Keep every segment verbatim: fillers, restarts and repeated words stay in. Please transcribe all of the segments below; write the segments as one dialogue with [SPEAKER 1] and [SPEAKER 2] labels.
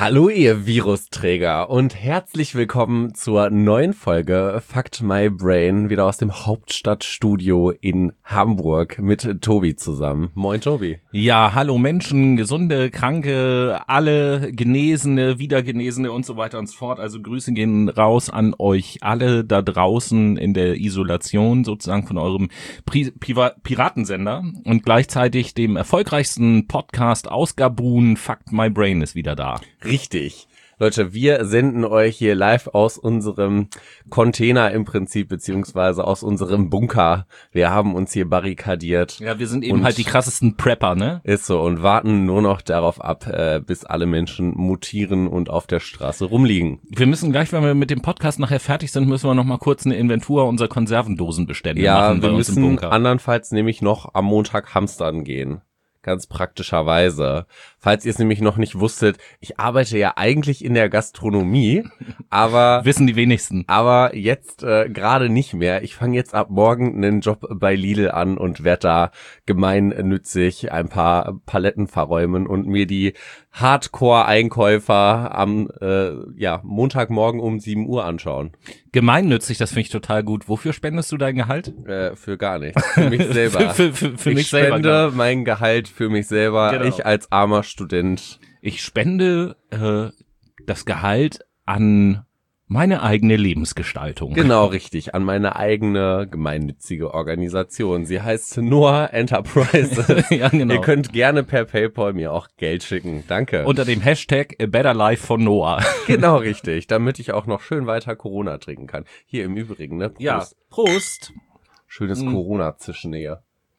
[SPEAKER 1] Hallo ihr Virusträger und herzlich willkommen zur neuen Folge Fucked My Brain, wieder aus dem Hauptstadtstudio in Hamburg mit Tobi zusammen. Moin Tobi.
[SPEAKER 2] Ja, hallo Menschen, Gesunde, Kranke, alle Genesene, Wiedergenesene und so weiter und so fort. Also Grüße gehen raus an euch alle da draußen in der Isolation sozusagen von eurem Pri- Piva- Piratensender und gleichzeitig dem erfolgreichsten Podcast aus Gabun. Fucked My Brain ist wieder da.
[SPEAKER 1] Richtig. Leute, wir senden euch hier live aus unserem Container im Prinzip, beziehungsweise aus unserem Bunker. Wir haben uns hier barrikadiert.
[SPEAKER 2] Ja, wir sind eben halt die krassesten Prepper, ne?
[SPEAKER 1] Ist so, und warten nur noch darauf ab, äh, bis alle Menschen mutieren und auf der Straße rumliegen.
[SPEAKER 2] Wir müssen gleich, wenn wir mit dem Podcast nachher fertig sind, müssen wir noch mal kurz eine Inventur unserer Konservendosenbestände
[SPEAKER 1] ja,
[SPEAKER 2] machen bei
[SPEAKER 1] wir
[SPEAKER 2] uns im
[SPEAKER 1] müssen
[SPEAKER 2] Bunker.
[SPEAKER 1] Andernfalls nämlich noch am Montag hamstern gehen. Ganz praktischerweise. Falls ihr es nämlich noch nicht wusstet, ich arbeite ja eigentlich in der Gastronomie, aber
[SPEAKER 2] Wissen die wenigsten.
[SPEAKER 1] aber jetzt äh, gerade nicht mehr. Ich fange jetzt ab morgen einen Job bei Lidl an und werde da gemeinnützig ein paar Paletten verräumen und mir die Hardcore-Einkäufer am äh, ja Montagmorgen um sieben Uhr anschauen.
[SPEAKER 2] Gemeinnützig, das finde ich total gut. Wofür spendest du dein Gehalt?
[SPEAKER 1] Äh, für gar nichts. Für mich selber.
[SPEAKER 2] für, für, für
[SPEAKER 1] ich
[SPEAKER 2] mich selber.
[SPEAKER 1] spende
[SPEAKER 2] Genau.
[SPEAKER 1] mein Gehalt für mich selber.
[SPEAKER 2] Genau.
[SPEAKER 1] Ich als armer Student.
[SPEAKER 2] Ich spende äh, das Gehalt an meine eigene Lebensgestaltung.
[SPEAKER 1] Genau, richtig. An meine eigene gemeinnützige Organisation. Sie heißt Noah Enterprises.
[SPEAKER 2] Ja, genau.
[SPEAKER 1] Ihr könnt gerne per PayPal mir auch Geld schicken. Danke.
[SPEAKER 2] Unter dem Hashtag A Better Life von Noah.
[SPEAKER 1] Genau, richtig. Damit ich auch noch schön weiter Corona trinken kann. Hier im Übrigen, ne? Prost.
[SPEAKER 2] Ja, Prost.
[SPEAKER 1] Schönes
[SPEAKER 2] Mhm.
[SPEAKER 1] Corona-Zischen hier.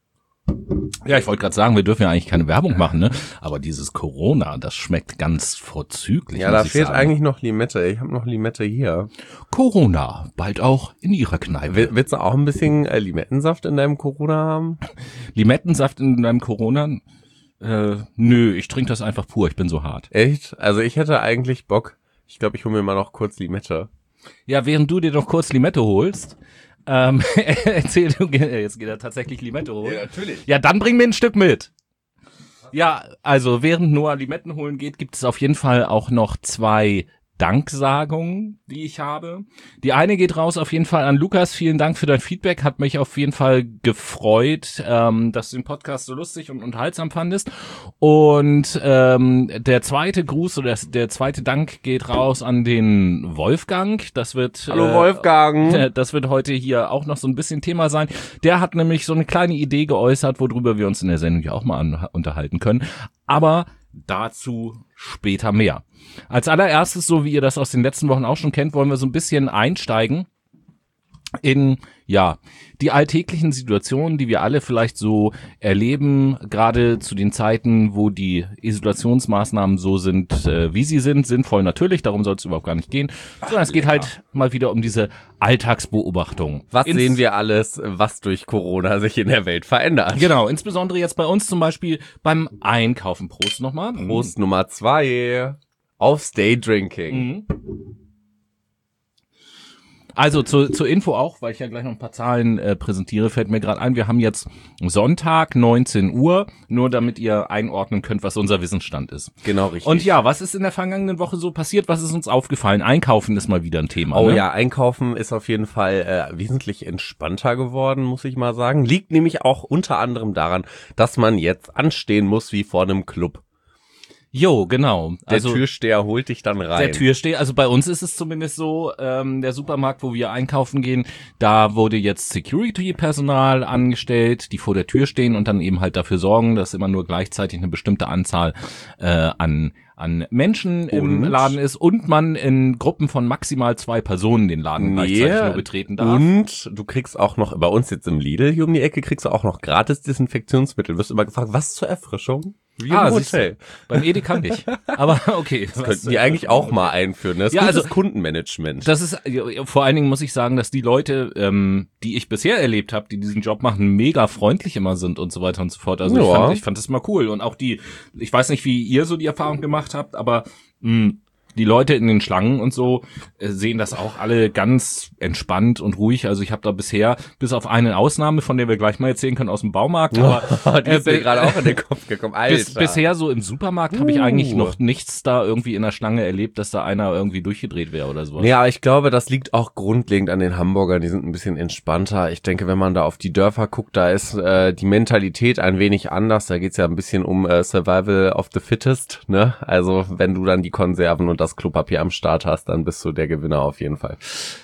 [SPEAKER 2] Ja, ich wollte gerade sagen, wir dürfen ja eigentlich keine Werbung machen, ne? Aber dieses Corona, das schmeckt ganz vorzüglich.
[SPEAKER 1] Ja,
[SPEAKER 2] muss
[SPEAKER 1] da
[SPEAKER 2] ich
[SPEAKER 1] fehlt
[SPEAKER 2] sagen.
[SPEAKER 1] eigentlich noch Limette. Ich habe noch Limette hier.
[SPEAKER 2] Corona, bald auch in ihrer Kneipe.
[SPEAKER 1] Will, willst du auch ein bisschen äh, Limettensaft in deinem Corona haben?
[SPEAKER 2] Limettensaft in deinem Corona? Äh, nö, ich trinke das einfach pur, ich bin so hart.
[SPEAKER 1] Echt? Also ich hätte eigentlich Bock. Ich glaube, ich hole mir mal noch kurz Limette.
[SPEAKER 2] Ja, während du dir noch kurz Limette holst, ähm, erzähl du, jetzt geht er tatsächlich Limette holen.
[SPEAKER 1] natürlich.
[SPEAKER 2] Ja, dann bring mir ein Stück mit. Ja, also während Noah Limetten holen geht, gibt es auf jeden Fall auch noch zwei Danksagungen, die ich habe. Die eine geht raus auf jeden Fall an Lukas. Vielen Dank für dein Feedback. Hat mich auf jeden Fall gefreut, ähm, dass du den Podcast so lustig und unterhaltsam fandest. Und ähm, der zweite Gruß oder der, der zweite Dank geht raus an den Wolfgang. Das wird
[SPEAKER 1] Hallo
[SPEAKER 2] äh,
[SPEAKER 1] Wolfgang.
[SPEAKER 2] Das wird heute hier auch noch so ein bisschen Thema sein. Der hat nämlich so eine kleine Idee geäußert, worüber wir uns in der Sendung ja auch mal an, unterhalten können. Aber dazu später mehr. Als allererstes, so wie ihr das aus den letzten Wochen auch schon kennt, wollen wir so ein bisschen einsteigen in, ja, die alltäglichen Situationen, die wir alle vielleicht so erleben, gerade zu den Zeiten, wo die Isolationsmaßnahmen so sind, äh, wie sie sind, sinnvoll natürlich, darum soll es überhaupt gar nicht gehen, sondern es geht halt mal wieder um diese Alltagsbeobachtung.
[SPEAKER 1] Was
[SPEAKER 2] Ins-
[SPEAKER 1] sehen wir alles, was durch Corona sich in der Welt verändert?
[SPEAKER 2] Genau, insbesondere jetzt bei uns zum Beispiel beim Einkaufen. Prost nochmal.
[SPEAKER 1] Prost Nummer zwei. Aufs Daydrinking.
[SPEAKER 2] Mhm. Also zu, zur Info auch, weil ich ja gleich noch ein paar Zahlen äh, präsentiere, fällt mir gerade ein, wir haben jetzt Sonntag, neunzehn Uhr, nur damit ihr einordnen könnt, was unser Wissensstand ist.
[SPEAKER 1] Genau, richtig.
[SPEAKER 2] Und ja, was ist in der vergangenen Woche so passiert? Was ist uns aufgefallen? Einkaufen ist mal wieder ein Thema.
[SPEAKER 1] Oh
[SPEAKER 2] ne?
[SPEAKER 1] ja, Einkaufen ist auf jeden Fall äh, wesentlich entspannter geworden, muss ich mal sagen. Liegt nämlich auch unter anderem daran, dass man jetzt anstehen muss wie vor einem Club.
[SPEAKER 2] Jo, genau.
[SPEAKER 1] Der
[SPEAKER 2] Also
[SPEAKER 1] Türsteher holt dich dann rein.
[SPEAKER 2] der Türsteher, also bei uns ist es zumindest so, ähm, der Supermarkt, wo wir einkaufen gehen, da wurde jetzt Security-Personal angestellt, die vor der Tür stehen und dann eben halt dafür sorgen, dass immer nur gleichzeitig eine bestimmte Anzahl äh, an an Menschen im
[SPEAKER 1] Und?
[SPEAKER 2] Laden ist und man in Gruppen von maximal zwei Personen den Laden gleichzeitig nur betreten darf.
[SPEAKER 1] Und du kriegst auch noch, bei uns jetzt im Lidl hier um die Ecke, kriegst du auch noch gratis Desinfektionsmittel. Wirst immer gefragt, was zur Erfrischung? Wie
[SPEAKER 2] Ah,
[SPEAKER 1] im
[SPEAKER 2] siehst du.
[SPEAKER 1] Hotel.
[SPEAKER 2] Beim Edeka nicht. Aber okay.
[SPEAKER 1] Das könnten die eigentlich auch mal einführen. Ne? Das ist
[SPEAKER 2] Ja,
[SPEAKER 1] gutes
[SPEAKER 2] also-
[SPEAKER 1] Kundenmanagement.
[SPEAKER 2] Das ist, ja, vor allen Dingen muss ich sagen, dass die Leute, ähm, die ich bisher erlebt habe, die diesen Job machen, mega freundlich immer sind und so weiter und so fort. Also ich
[SPEAKER 1] Ja.
[SPEAKER 2] fand, ich fand das mal cool. Und auch die, ich weiß nicht, wie ihr so die Erfahrung gemacht habt, aber mh, die Leute in den Schlangen und so äh, sehen das auch alle ganz entspannt und ruhig. Also ich habe da bisher, bis auf eine Ausnahme, von der wir gleich mal erzählen können, aus dem Baumarkt, aber
[SPEAKER 1] die ist mir gerade auch in den Kopf gekommen. Alter.
[SPEAKER 2] Bis, bisher so im Supermarkt uh. habe ich eigentlich noch nichts da irgendwie in der Schlange erlebt, dass da einer irgendwie durchgedreht wäre oder sowas.
[SPEAKER 1] Ja, aber ich glaube, das liegt auch grundlegend an den Hamburgern. Die sind ein bisschen entspannter. Ich denke, wenn man da auf die Dörfer guckt, da ist äh, die Mentalität ein wenig anders. Da geht's ja ein bisschen um äh, Survival of the Fittest, ne? Also wenn du dann die Konserven und das Klopapier am Start hast, dann bist du der Gewinner auf jeden Fall.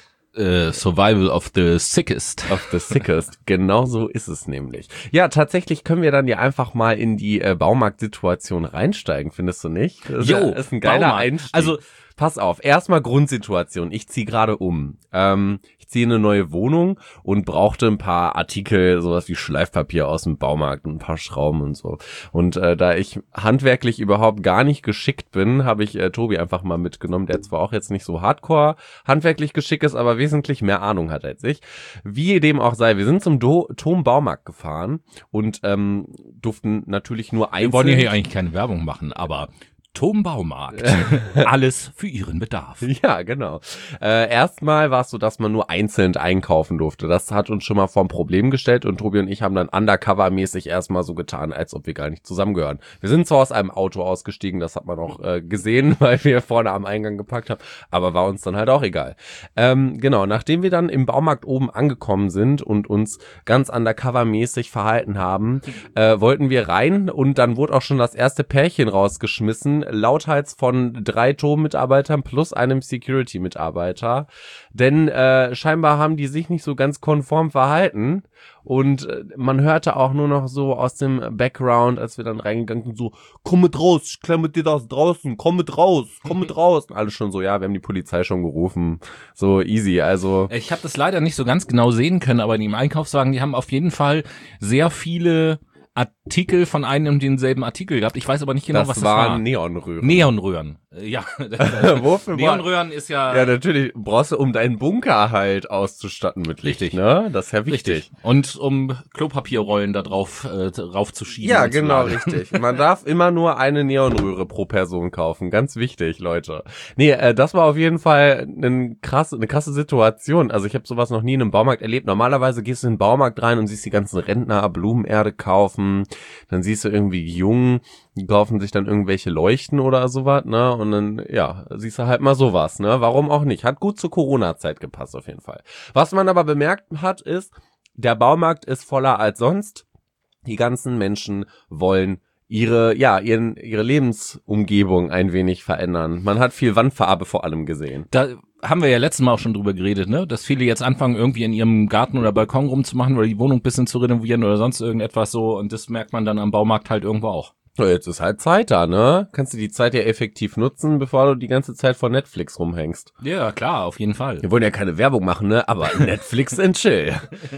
[SPEAKER 2] Uh, Survival of the Sickest.
[SPEAKER 1] Of the Sickest. Genau so ist es nämlich. Ja, tatsächlich können wir dann ja einfach mal in die äh, Baumarktsituation reinsteigen, findest du nicht? Das
[SPEAKER 2] jo,
[SPEAKER 1] ist, ist ein geiler
[SPEAKER 2] Baumarkt.
[SPEAKER 1] Einstieg.
[SPEAKER 2] Also
[SPEAKER 1] pass auf, erstmal Grundsituation. Ich ziehe gerade um. Ähm, ich ziehe eine neue Wohnung und brauchte ein paar Artikel, sowas wie Schleifpapier aus dem Baumarkt und ein paar Schrauben und so. Und äh, da ich handwerklich überhaupt gar nicht geschickt bin, habe ich äh, Tobi einfach mal mitgenommen, der zwar auch jetzt nicht so hardcore handwerklich geschickt ist, aber wesentlich mehr Ahnung hat als ich. Wie dem auch sei, wir sind zum Do- Tom Baumarkt gefahren und ähm, durften natürlich nur einzeln...
[SPEAKER 2] Wir wollen ja hier eigentlich keine Werbung machen, aber... Tom Baumarkt. Alles für Ihren Bedarf.
[SPEAKER 1] Ja, genau. Äh, erstmal war es so, dass man nur einzeln einkaufen durfte. Das hat uns schon mal vor ein Problem gestellt und Tobi und ich haben dann undercover-mäßig erstmal so getan, als ob wir gar nicht zusammengehören. Wir sind zwar aus einem Auto ausgestiegen, das hat man auch äh, gesehen, weil wir vorne am Eingang geparkt haben, aber war uns dann halt auch egal. Ähm, genau, nachdem wir dann im Baumarkt oben angekommen sind und uns ganz undercover-mäßig verhalten haben, äh, wollten wir rein und dann wurde auch schon das erste Pärchen rausgeschmissen, lauthals von drei Tom-Mitarbeitern plus einem Security-Mitarbeiter, denn äh, scheinbar haben die sich nicht so ganz konform verhalten und äh, man hörte auch nur noch so aus dem Background, als wir dann reingegangen sind, so, komm mit raus, ich klemme dir das draußen, komm mit raus, komm mit raus. Und alle schon so, ja, wir haben die Polizei schon gerufen, so easy, also.
[SPEAKER 2] Ich habe das leider nicht so ganz genau sehen können, aber in dem Einkaufswagen, die haben auf jeden Fall sehr viele Artikel von einem und denselben Artikel gehabt. Ich weiß aber nicht genau,
[SPEAKER 1] das
[SPEAKER 2] was das
[SPEAKER 1] war. Das
[SPEAKER 2] war.
[SPEAKER 1] waren Neonröhren.
[SPEAKER 2] Neonröhren. Ja.
[SPEAKER 1] Wofür
[SPEAKER 2] Neonröhren ist ja...
[SPEAKER 1] Ja, natürlich brauchst du, um deinen Bunker halt auszustatten mit Licht,
[SPEAKER 2] richtig,
[SPEAKER 1] ne? Das ist ja wichtig.
[SPEAKER 2] Richtig. Und um Klopapierrollen da drauf äh, raufzuschieben.
[SPEAKER 1] Ja, genau, richtig. Man darf immer nur eine Neonröhre pro Person kaufen. Ganz wichtig, Leute. Nee, äh, das war auf jeden Fall eine krasse, eine krasse Situation. Also ich habe sowas noch nie in einem Baumarkt erlebt. Normalerweise gehst du in den Baumarkt rein und siehst die ganzen Rentner Blumenerde kaufen. Dann siehst du irgendwie Jungen, die kaufen sich dann irgendwelche Leuchten oder sowas, ne? Und dann, ja, siehst du halt mal sowas, ne? Warum auch nicht? Hat gut zur Corona-Zeit gepasst auf jeden Fall. Was man aber bemerkt hat, ist, der Baumarkt ist voller als sonst. Die ganzen Menschen wollen ihre, ja, ihren, ihre Lebensumgebung ein wenig verändern. Man hat viel Wandfarbe vor allem gesehen.
[SPEAKER 2] Da haben wir ja letztes Mal auch schon drüber geredet, ne? Dass viele jetzt anfangen, irgendwie in ihrem Garten oder Balkon rumzumachen oder die Wohnung ein bisschen zu renovieren oder sonst irgendetwas so. Und das merkt man dann am Baumarkt halt irgendwo auch.
[SPEAKER 1] So, jetzt ist halt Zeit da, ne? Kannst du die Zeit ja effektiv nutzen, bevor du die ganze Zeit vor Netflix rumhängst.
[SPEAKER 2] Ja, klar, auf jeden Fall.
[SPEAKER 1] Wir wollen ja keine Werbung machen, ne? Aber Netflix and chill.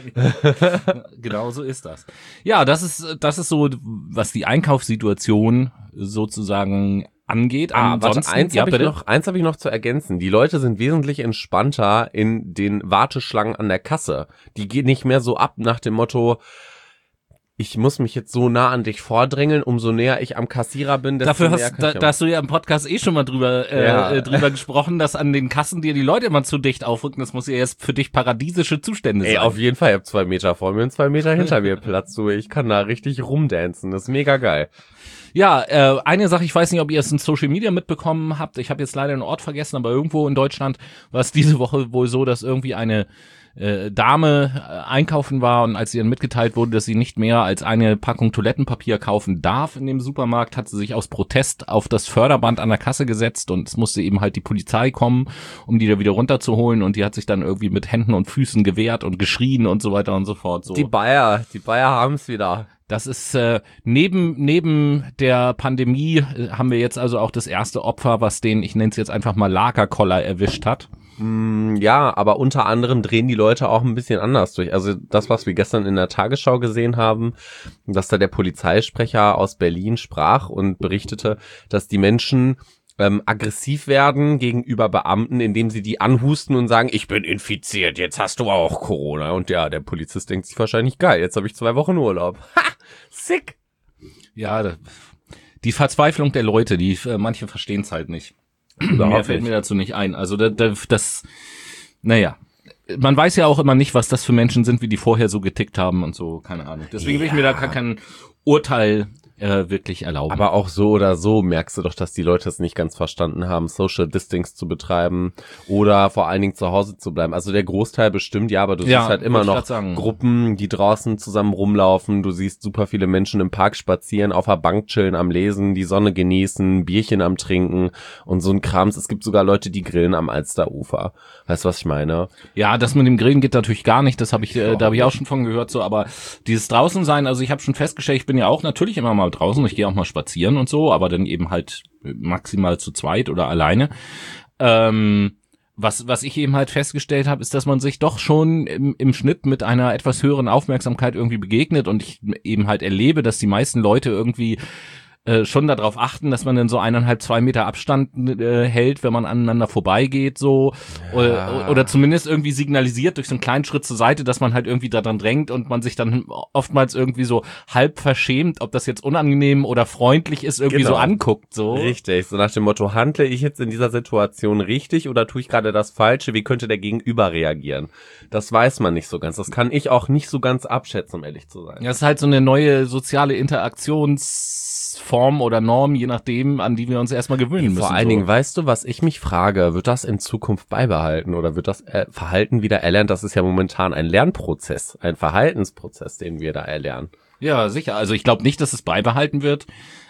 [SPEAKER 2] Genau so ist das. Ja, das ist, das ist so, was die Einkaufssituation sozusagen angeht.
[SPEAKER 1] Ah, warte, eins
[SPEAKER 2] ja,
[SPEAKER 1] habe ich noch, eins habe ich noch zu ergänzen. Die Leute sind wesentlich entspannter in den Warteschlangen an der Kasse. Die gehen nicht mehr so ab nach dem Motto, ich muss mich jetzt so nah an dich vordrängeln, umso näher ich am Kassierer bin, desto
[SPEAKER 2] Dafür
[SPEAKER 1] näher
[SPEAKER 2] hast,
[SPEAKER 1] kann
[SPEAKER 2] da,
[SPEAKER 1] ich
[SPEAKER 2] da hast du ja im Podcast eh schon mal drüber, äh,
[SPEAKER 1] Ja.
[SPEAKER 2] äh, drüber gesprochen, dass an den Kassen dir die Leute immer zu dicht aufrücken. Das muss ja jetzt für dich paradiesische Zustände
[SPEAKER 1] Ey,
[SPEAKER 2] sein.
[SPEAKER 1] auf jeden Fall. Ich hab zwei Meter vor mir und zwei Meter hinter mir Platz. So, ich kann da richtig rumdancen. Das ist mega geil.
[SPEAKER 2] Ja, äh, eine Sache, ich weiß nicht, ob ihr es in Social Media mitbekommen habt. Ich habe jetzt leider den Ort vergessen, aber irgendwo in Deutschland war es diese Woche wohl so, dass irgendwie eine äh, Dame äh, einkaufen war und als ihr dann mitgeteilt wurde, dass sie nicht mehr als eine Packung Toilettenpapier kaufen darf in dem Supermarkt, hat sie sich aus Protest auf das Förderband an der Kasse gesetzt und es musste eben halt die Polizei kommen, um die da wieder runterzuholen und die hat sich dann irgendwie mit Händen und Füßen gewehrt und geschrien und so weiter und so fort. So.
[SPEAKER 1] Die Bayer, die Bayer haben's wieder.
[SPEAKER 2] Das ist äh, neben neben der Pandemie äh, haben wir jetzt also auch das erste Opfer, was den, ich nenne es jetzt einfach mal Lagerkoller erwischt hat.
[SPEAKER 1] Mm, ja, aber unter anderem drehen die Leute auch ein bisschen anders durch. Also das, was wir gestern in der Tagesschau gesehen haben, dass da der Polizeisprecher aus Berlin sprach und berichtete, dass die Menschen ähm, aggressiv werden gegenüber Beamten, indem sie die anhusten und sagen, ich bin infiziert, jetzt hast du auch Corona. Und ja, der Polizist denkt sich wahrscheinlich, geil, jetzt habe ich zwei Wochen Urlaub. Ha, sick.
[SPEAKER 2] Ja, die Verzweiflung der Leute, die äh, manche verstehen es halt nicht. Mehr fällt mir dazu nicht ein. Also das, das, das, naja, man weiß ja auch immer nicht, was das für Menschen sind, wie die vorher so getickt haben und so, keine Ahnung. Deswegen will ich mir da gar kein Urteil äh, wirklich erlauben.
[SPEAKER 1] Aber auch so oder so merkst du doch, dass die Leute es nicht ganz verstanden haben, Social Distancing zu betreiben oder vor allen Dingen zu Hause zu bleiben. Also der Großteil bestimmt, ja, aber du
[SPEAKER 2] Ja,
[SPEAKER 1] siehst halt immer
[SPEAKER 2] wollte ich
[SPEAKER 1] noch
[SPEAKER 2] grad sagen.
[SPEAKER 1] Gruppen, die draußen zusammen rumlaufen. Du siehst super viele Menschen im Park spazieren, auf der Bank chillen, am Lesen, die Sonne genießen, Bierchen am Trinken und so ein Krams. Es gibt sogar Leute, die grillen am Alsterufer. Weißt du, was ich meine?
[SPEAKER 2] Ja, das mit dem Grillen geht natürlich gar nicht, das habe ich, äh, da habe ich auch schon von gehört, so, aber dieses draußen sein, also ich habe schon festgestellt, ich bin ja auch natürlich immer mal draußen, ich gehe auch mal spazieren und so, aber dann eben halt maximal zu zweit oder alleine. Ähm, was was ich eben halt festgestellt habe, ist, dass man sich doch schon im, im Schnitt mit einer etwas höheren Aufmerksamkeit irgendwie begegnet und ich eben halt erlebe, dass die meisten Leute irgendwie äh, schon darauf achten, dass man dann so eineinhalb, zwei Meter Abstand äh, hält, wenn man aneinander vorbeigeht, so
[SPEAKER 1] Ja.
[SPEAKER 2] oder, oder zumindest irgendwie signalisiert durch so einen kleinen Schritt zur Seite, dass man halt irgendwie daran drängt und man sich dann oftmals irgendwie so halb verschämt, ob das jetzt unangenehm oder freundlich ist, irgendwie
[SPEAKER 1] Genau.
[SPEAKER 2] so anguckt, so.
[SPEAKER 1] Richtig, so nach dem Motto, handle ich jetzt in dieser Situation richtig oder tue ich gerade das Falsche? Wie könnte der Gegenüber reagieren? Das weiß man nicht so ganz. Das kann ich auch nicht so ganz abschätzen, um ehrlich zu sein.
[SPEAKER 2] Das ist halt so eine neue soziale Interaktionsform oder Norm, je nachdem, an die wir uns erstmal gewöhnen müssen.
[SPEAKER 1] Vor allen
[SPEAKER 2] so.
[SPEAKER 1] Dingen, weißt du, was ich mich frage, wird das in Zukunft beibehalten oder wird das äh, Verhalten wieder erlernt? Das ist ja momentan ein Lernprozess, ein Verhaltensprozess, den wir da erlernen.
[SPEAKER 2] Ja, sicher. Also ich glaube nicht, dass es beibehalten wird.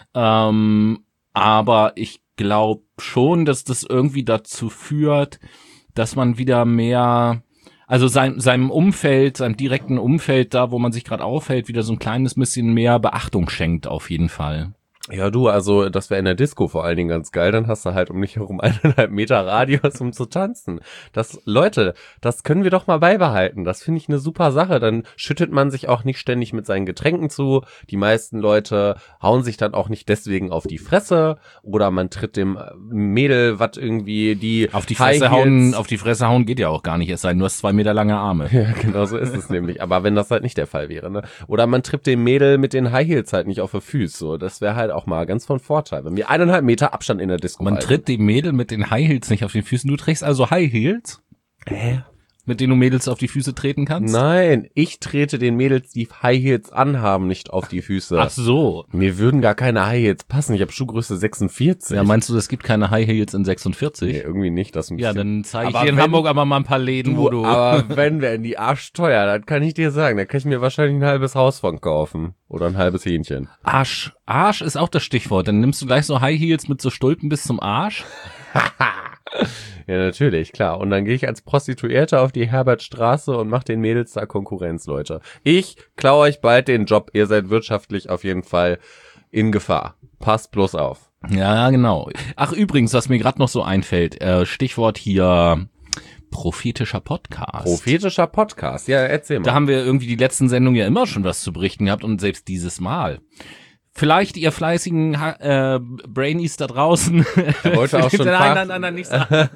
[SPEAKER 2] Ähm, aber ich glaube schon, dass das irgendwie dazu führt, dass man wieder mehr, also sein, seinem Umfeld, seinem direkten Umfeld, da wo man sich gerade aufhält, wieder so ein kleines bisschen mehr Beachtung schenkt auf jeden Fall.
[SPEAKER 1] Ja, du, also das wäre in der Disco vor allen Dingen ganz geil, dann hast du halt um dich herum eineinhalb Meter Radius, um zu tanzen. Das, Leute, das können wir doch mal beibehalten, das finde ich eine super Sache, dann schüttet man sich auch nicht ständig mit seinen Getränken zu, die meisten Leute hauen sich dann auch nicht deswegen auf die Fresse oder man tritt dem Mädel, was irgendwie die
[SPEAKER 2] Auf die
[SPEAKER 1] High
[SPEAKER 2] Fresse
[SPEAKER 1] Heels-
[SPEAKER 2] hauen, auf die Fresse hauen geht ja auch gar nicht, es sei denn, du hast zwei Meter lange Arme.
[SPEAKER 1] Ja, genau so ist es nämlich. Aber wenn das halt nicht der Fall wäre, ne? Oder man trippt dem Mädel mit den High Heels halt nicht auf die Füße, so. Das wäre halt auch mal ganz von Vorteil. Wenn wir eineinhalb Meter Abstand in der Disco
[SPEAKER 2] Man
[SPEAKER 1] halten.
[SPEAKER 2] tritt dem Mädel mit den High Heels nicht auf die Füße. Du trägst also High Heels,
[SPEAKER 1] Hä?
[SPEAKER 2] mit denen du Mädels auf die Füße treten kannst?
[SPEAKER 1] Nein, ich trete den Mädels, die High Heels anhaben, nicht auf die Füße.
[SPEAKER 2] Ach so.
[SPEAKER 1] Mir würden gar keine High Heels passen. Ich habe Schuhgröße sechsundvierzig.
[SPEAKER 2] Ja, meinst du, es gibt keine High Heels in sechsundvierzig?
[SPEAKER 1] Nee, irgendwie nicht. Das ist ein
[SPEAKER 2] Ja,
[SPEAKER 1] bisschen-
[SPEAKER 2] dann zeige ich
[SPEAKER 1] Aber
[SPEAKER 2] dir in
[SPEAKER 1] wenn-
[SPEAKER 2] Hamburg aber mal ein paar Läden, wo
[SPEAKER 1] Du,
[SPEAKER 2] du...
[SPEAKER 1] aber wenn wir in die arschteuer, dann kann ich dir sagen, da kann ich mir wahrscheinlich ein halbes Haus von kaufen. Oder ein halbes Hähnchen.
[SPEAKER 2] Arsch. Arsch ist auch das Stichwort. Dann nimmst du gleich so High Heels mit so Stulpen bis zum Arsch.
[SPEAKER 1] Ja, natürlich, klar. Und dann gehe ich als Prostituierte auf die Herbertstraße und mache den Mädels da Konkurrenz, Leute. Ich klaue euch bald den Job. Ihr seid wirtschaftlich auf jeden Fall in Gefahr. Passt bloß auf.
[SPEAKER 2] Ja, genau. Ach, übrigens, was mir gerade noch so einfällt, äh, Stichwort hier prophetischer Podcast.
[SPEAKER 1] Prophetischer Podcast. Ja, erzähl mal.
[SPEAKER 2] Da haben wir irgendwie die letzten Sendungen ja immer schon was zu berichten gehabt und selbst dieses Mal. Vielleicht ihr fleißigen ha äh, Brainies da draußen.
[SPEAKER 1] Er wollte auch schon
[SPEAKER 2] nein, nein, nein, nein, nicht sagen.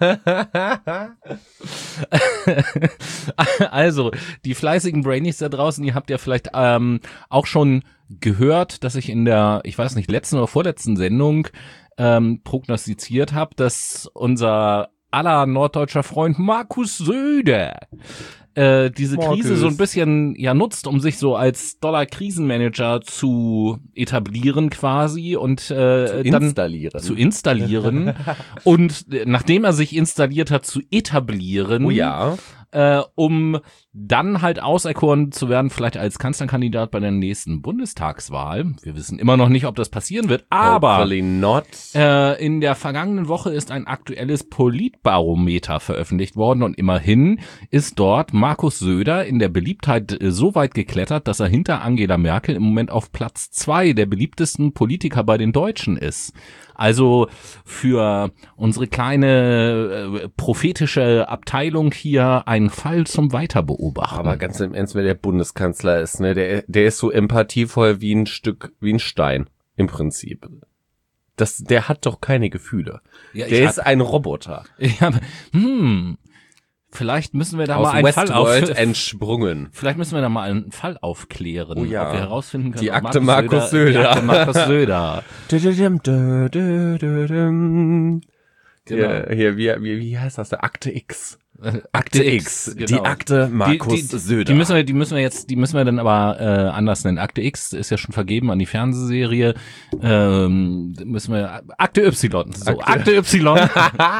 [SPEAKER 2] Also, die fleißigen Brainies da draußen, ihr habt ja vielleicht ähm, auch schon gehört, dass ich in der, ich weiß nicht, letzten oder vorletzten Sendung ähm, prognostiziert habe, dass unser aller norddeutscher Freund Markus Söder äh, diese
[SPEAKER 1] Markus.
[SPEAKER 2] Krise so ein bisschen ja nutzt, um sich so als Dollar-Krisenmanager zu etablieren quasi und äh,
[SPEAKER 1] Zu
[SPEAKER 2] dann
[SPEAKER 1] installieren.
[SPEAKER 2] zu installieren und äh, nachdem er sich installiert hat, zu etablieren,
[SPEAKER 1] Oh ja.
[SPEAKER 2] äh, um dann halt auserkoren zu werden, vielleicht als Kanzlerkandidat bei der nächsten Bundestagswahl. Wir wissen immer noch nicht, ob das passieren wird, aber
[SPEAKER 1] Hopefully not.
[SPEAKER 2] äh, in der vergangenen Woche ist ein aktuelles Politbarometer veröffentlicht worden und immerhin ist dort Markus Söder in der Beliebtheit äh, so weit geklettert, dass er hinter Angela Merkel im Moment auf Platz zwei der beliebtesten Politiker bei den Deutschen ist. Also für unsere kleine äh, prophetische Abteilung hier ein Fall zum Weiterbeobachten.
[SPEAKER 1] Aber ganz im Ernst, wer der Bundeskanzler ist, ne, der, der ist so empathievoll wie ein Stück, wie ein Stein, im Prinzip. Das, der hat doch keine Gefühle.
[SPEAKER 2] Ja, ich
[SPEAKER 1] der
[SPEAKER 2] hab-
[SPEAKER 1] ist ein Roboter.
[SPEAKER 2] Ja, hm, vielleicht müssen wir da
[SPEAKER 1] Aus
[SPEAKER 2] mal einen Fall auf,
[SPEAKER 1] Westworld entsprungen.
[SPEAKER 2] vielleicht müssen wir da mal einen Fall aufklären,
[SPEAKER 1] Oh ja.
[SPEAKER 2] ob wir herausfinden können,
[SPEAKER 1] Die
[SPEAKER 2] ob
[SPEAKER 1] Akte Markus Söder.
[SPEAKER 2] Die Akte Markus Söder.
[SPEAKER 1] Dü-dü-düm, dü-dü-dü-düm. Genau. Hier, hier wie, wie, wie heißt das? Der Akte X.
[SPEAKER 2] Akte, Akte X,
[SPEAKER 1] X genau. Die Akte Markus
[SPEAKER 2] die, die,
[SPEAKER 1] Söder.
[SPEAKER 2] Die müssen wir, die müssen wir jetzt, die müssen wir dann aber äh, anders nennen. Akte X ist ja schon vergeben an die Fernsehserie. Ähm, müssen wir Akte Y. So, Akte, Akte Y.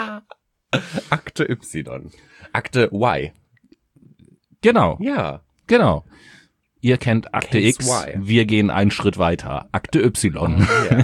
[SPEAKER 1] Akte Y. Akte Y.
[SPEAKER 2] Genau.
[SPEAKER 1] Ja.
[SPEAKER 2] Genau. Ihr kennt Akte
[SPEAKER 1] Case
[SPEAKER 2] X.
[SPEAKER 1] Y.
[SPEAKER 2] Wir gehen einen Schritt weiter. Akte Y.
[SPEAKER 1] Ja.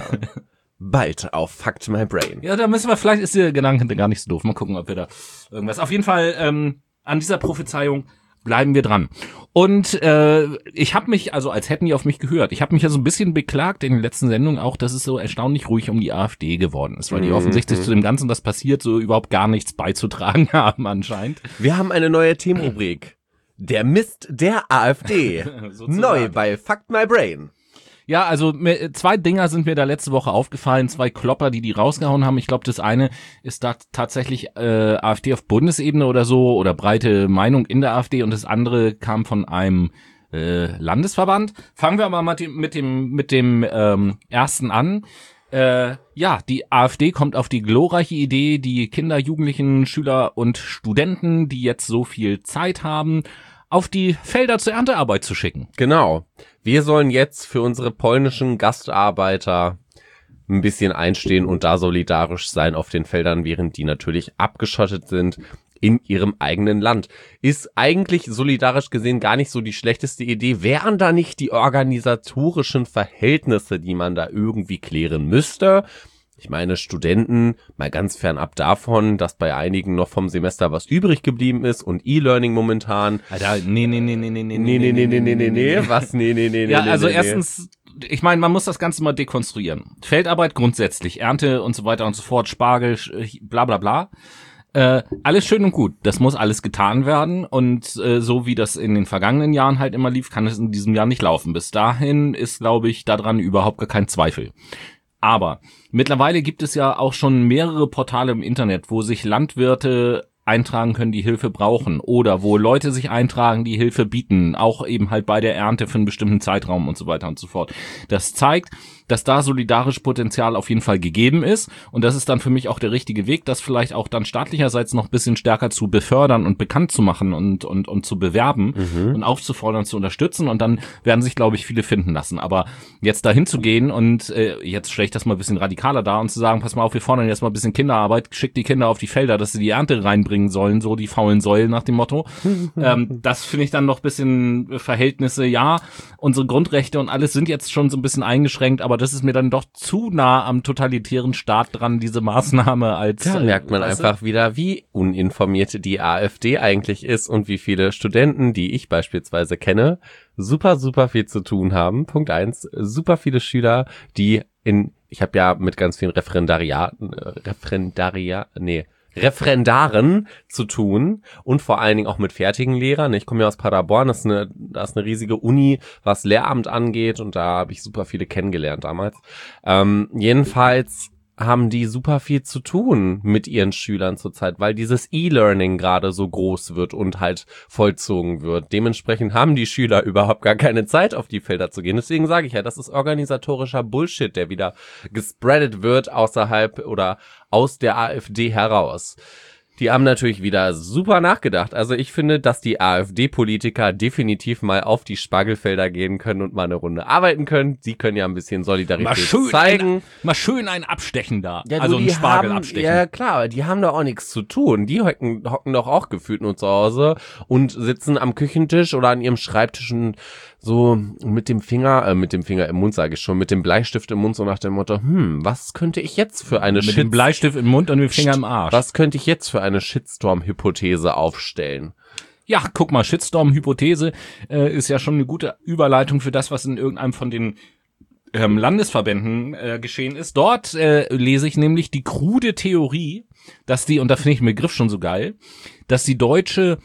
[SPEAKER 1] Bald auf Fact My Brain.
[SPEAKER 2] Ja, da müssen wir, vielleicht ist der Gedanke gar nicht so doof. Mal gucken, ob wir da irgendwas. Auf jeden Fall, ähm, an dieser Prophezeiung bleiben wir dran. Und äh, ich habe mich, also als hätten die auf mich gehört, ich habe mich ja so ein bisschen beklagt in den letzten Sendungen auch, dass es so erstaunlich ruhig um die AfD geworden ist, weil die
[SPEAKER 1] Mhm.
[SPEAKER 2] offensichtlich zu dem Ganzen, was passiert, so überhaupt gar nichts beizutragen haben anscheinend.
[SPEAKER 1] Wir haben eine neue Themenrubrik. Der Mist der AfD.
[SPEAKER 2] Sozusagen.
[SPEAKER 1] Neu bei Fact My Brain.
[SPEAKER 2] Ja, also mir, zwei Dinger sind mir da letzte Woche aufgefallen, zwei Klopper, die die rausgehauen haben. Ich glaube, das eine ist da tatsächlich äh, AfD auf Bundesebene oder so oder breite Meinung in der AfD und das andere kam von einem äh, Landesverband. Fangen wir aber mal mit dem mit dem ähm, ersten an. Äh, ja, die AfD kommt auf die glorreiche Idee, die Kinder, Jugendlichen, Schüler und Studenten, die jetzt so viel Zeit haben, auf die Felder zur Erntearbeit zu schicken.
[SPEAKER 1] Genau. Wir sollen jetzt für unsere polnischen Gastarbeiter ein bisschen einstehen und da solidarisch sein auf den Feldern, während die natürlich abgeschottet sind in ihrem eigenen Land. Ist eigentlich solidarisch gesehen gar nicht so die schlechteste Idee. Wären da nicht die organisatorischen Verhältnisse, die man da irgendwie klären müsste? Ich meine, Studenten, mal ganz fernab davon, dass bei einigen noch vom Semester was übrig geblieben ist und E-Learning momentan.
[SPEAKER 2] Alter, nee, nee, nee, nee, nee, nee,
[SPEAKER 1] Nee, nee, nee, nee, nee, nee, nee, was? Nee, nee, nee, nee.
[SPEAKER 2] Ja, also
[SPEAKER 1] nee, nee.
[SPEAKER 2] erstens, ich meine, man muss das Ganze mal dekonstruieren. Feldarbeit grundsätzlich, Ernte und so weiter und so fort, Spargel, bla bla bla. Äh, alles schön und gut, das muss alles getan werden und äh, so wie das in den vergangenen Jahren halt immer lief, kann es in diesem Jahr nicht laufen. Bis dahin ist, glaube ich, daran überhaupt gar kein Zweifel. Aber mittlerweile gibt es ja auch schon mehrere Portale im Internet, wo sich Landwirte eintragen können, die Hilfe brauchen oder wo Leute sich eintragen, die Hilfe bieten, auch eben halt bei der Ernte für einen bestimmten Zeitraum und so weiter und so fort. Das zeigt, dass da solidarisches Potenzial auf jeden Fall gegeben ist und das ist dann für mich auch der richtige Weg, das vielleicht auch dann staatlicherseits noch ein bisschen stärker zu befördern und bekannt zu machen und und und zu bewerben mhm. und aufzufordern, zu unterstützen und dann werden sich, glaube ich, viele finden lassen. Aber jetzt dahin zu gehen und äh, jetzt stelle ich das mal ein bisschen radikaler dar und zu sagen, pass mal auf, wir fordern jetzt mal ein bisschen Kinderarbeit, schickt die Kinder auf die Felder, dass sie die Ernte reinbringen sollen, so die faulen Säulen nach dem Motto. ähm, das finde ich dann noch ein bisschen Verhältnisse, ja, unsere Grundrechte und alles sind jetzt schon so ein bisschen eingeschränkt, aber das ist mir dann doch zu nah am totalitären Staat dran, diese Maßnahme als...
[SPEAKER 1] Da merkt man
[SPEAKER 2] äh,
[SPEAKER 1] einfach wieder, wie uninformiert die AfD eigentlich ist und wie viele Studenten, die ich beispielsweise kenne, super, super viel zu tun haben. Punkt eins, super viele Schüler, die in, ich habe ja mit ganz vielen Referendariaten, äh, Referendaria, nee, Referendaren zu tun und vor allen Dingen auch mit fertigen Lehrern. Ich komme ja aus Paderborn, das ist eine, das ist eine riesige Uni, was Lehramt angeht und da habe ich super viele kennengelernt damals. Ähm, jedenfalls haben die super viel zu tun mit ihren Schülern zurzeit, weil dieses E-Learning gerade so groß wird und halt vollzogen wird. Dementsprechend haben die Schüler überhaupt gar keine Zeit, auf die Felder zu gehen. Deswegen sage ich ja, das ist organisatorischer Bullshit, der wieder gespreadet wird außerhalb oder aus der AfD heraus. Die haben natürlich wieder super nachgedacht. Also ich finde, dass die AfD-Politiker definitiv mal auf die Spargelfelder gehen können und mal eine Runde arbeiten können. Sie können ja ein bisschen Solidarität
[SPEAKER 2] mal schön
[SPEAKER 1] zeigen.
[SPEAKER 2] Ein, mal schön ein Abstechen da.
[SPEAKER 1] Ja,
[SPEAKER 2] also
[SPEAKER 1] du,
[SPEAKER 2] ein Spargel
[SPEAKER 1] haben,
[SPEAKER 2] abstechen.
[SPEAKER 1] Ja klar, die haben da auch nichts zu tun. Die hocken, hocken doch auch gefühlt nur zu Hause und sitzen am Küchentisch oder an ihrem Schreibtisch und so mit dem Finger, äh, mit dem Finger im Mund sage ich schon, mit dem Bleistift im Mund so nach dem Motto, hm, was könnte ich jetzt für eine
[SPEAKER 2] Mit
[SPEAKER 1] Shit-
[SPEAKER 2] dem Bleistift im Mund und dem Finger im Arsch.
[SPEAKER 1] Was könnte ich jetzt für eine Shitstorm-Hypothese aufstellen?
[SPEAKER 2] Ja, guck mal, Shitstorm-Hypothese äh, ist ja schon eine gute Überleitung für das, was in irgendeinem von den ähm, Landesverbänden äh, geschehen ist. Dort äh, lese ich nämlich die krude Theorie, dass die, und da finde ich den Begriff schon so geil, dass die deutsche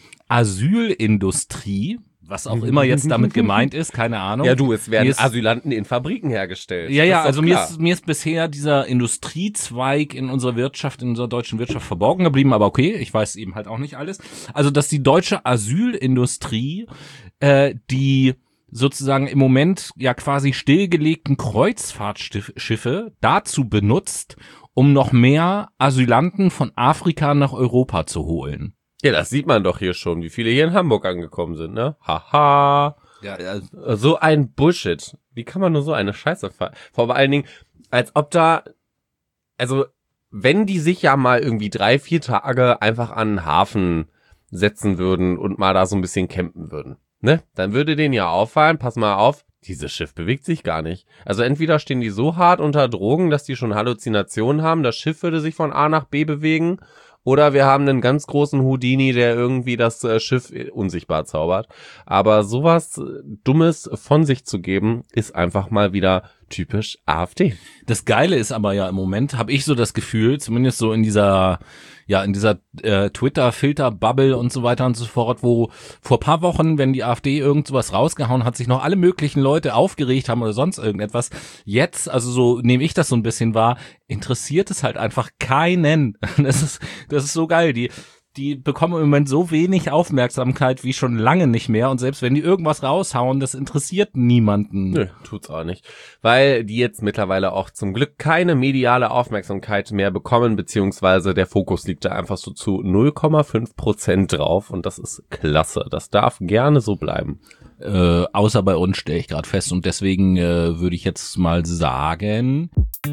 [SPEAKER 2] Asylindustrie, was auch immer jetzt damit gemeint ist, keine Ahnung.
[SPEAKER 1] Ja du, es werden
[SPEAKER 2] ist,
[SPEAKER 1] Asylanten in Fabriken hergestellt.
[SPEAKER 2] Ja, ja, also mir
[SPEAKER 1] klar.
[SPEAKER 2] ist, mir ist bisher dieser Industriezweig in unserer Wirtschaft, in unserer deutschen Wirtschaft verborgen geblieben, aber okay, ich weiß eben halt auch nicht alles. Also, dass die deutsche Asylindustrie, äh, die sozusagen im Moment ja quasi stillgelegten Kreuzfahrtschiffe dazu benutzt, um noch mehr Asylanten von Afrika nach Europa zu holen.
[SPEAKER 1] Ja, das sieht man doch hier schon, wie viele hier in Hamburg angekommen sind, ne? Haha.
[SPEAKER 2] Ja, ja.
[SPEAKER 1] So ein Bullshit. Wie kann man nur so eine Scheiße fahren? Vor allen Dingen, als ob da, also, wenn die sich ja mal irgendwie drei, vier Tage einfach an den Hafen setzen würden und mal da so ein bisschen campen würden, ne? Dann würde denen ja auffallen, pass mal auf, dieses Schiff bewegt sich gar nicht. Also entweder stehen die so hart unter Drogen, dass die schon Halluzinationen haben, das Schiff würde sich von A nach B bewegen, oder wir haben einen ganz großen Houdini, der irgendwie das äh, Schiff unsichtbar zaubert. Aber sowas äh, Dummes von sich zu geben, ist einfach mal wieder typisch AfD.
[SPEAKER 2] Das Geile ist aber ja im Moment, habe ich so das Gefühl, zumindest so in dieser, ja, in dieser äh, Twitter-Filter-Bubble und so weiter und so fort, wo vor paar Wochen, wenn die AfD irgend sowas rausgehauen hat, sich noch alle möglichen Leute aufgeregt haben oder sonst irgendetwas. Jetzt, also so nehme ich das so ein bisschen wahr, interessiert es halt einfach keinen. Das ist, das ist so geil. Die Die bekommen im Moment so wenig Aufmerksamkeit wie schon lange nicht mehr. Und selbst wenn die irgendwas raushauen, das interessiert niemanden.
[SPEAKER 1] Nö, tut's auch nicht. Weil die jetzt mittlerweile auch zum Glück keine mediale Aufmerksamkeit mehr bekommen, beziehungsweise der Fokus liegt da einfach so zu null Komma fünf Prozent drauf. Und das ist klasse. Das darf gerne so bleiben.
[SPEAKER 2] Äh, außer bei uns, stelle ich gerade fest. Und deswegen äh, würde ich jetzt mal sagen...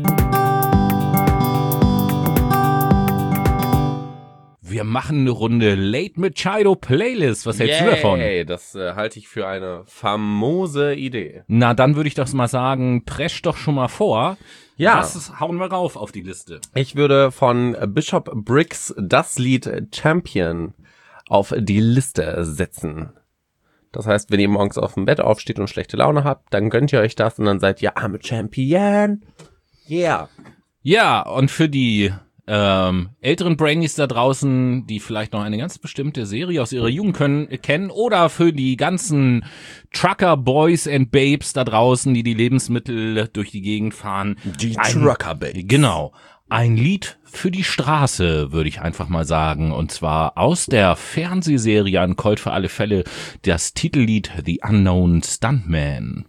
[SPEAKER 2] Wir machen eine Runde Late Machado Playlist. Was hältst
[SPEAKER 1] Yay,
[SPEAKER 2] du davon?
[SPEAKER 1] Das äh, halte ich für eine famose Idee.
[SPEAKER 2] Na, dann würde ich doch mal sagen, presch doch schon mal vor.
[SPEAKER 1] Ja.
[SPEAKER 2] Was hauen wir rauf auf die Liste?
[SPEAKER 1] Ich würde von Bishop Briggs das Lied Champion auf die Liste setzen. Das heißt, wenn ihr morgens auf dem Bett aufsteht und schlechte Laune habt, dann gönnt ihr euch das und dann seid ihr I'm a Champion. Yeah.
[SPEAKER 2] Ja, und für die ähm, älteren Brainies da draußen, die vielleicht noch eine ganz bestimmte Serie aus ihrer Jugend können, kennen, oder für die ganzen Trucker Boys and Babes da draußen, die die Lebensmittel durch die Gegend fahren.
[SPEAKER 1] Die
[SPEAKER 2] ein,
[SPEAKER 1] Trucker Babes.
[SPEAKER 2] Genau. Ein Lied für die Straße, würde ich einfach mal sagen. Und zwar aus der Fernsehserie Ein Colt für alle Fälle, das Titellied The Unknown Stuntman.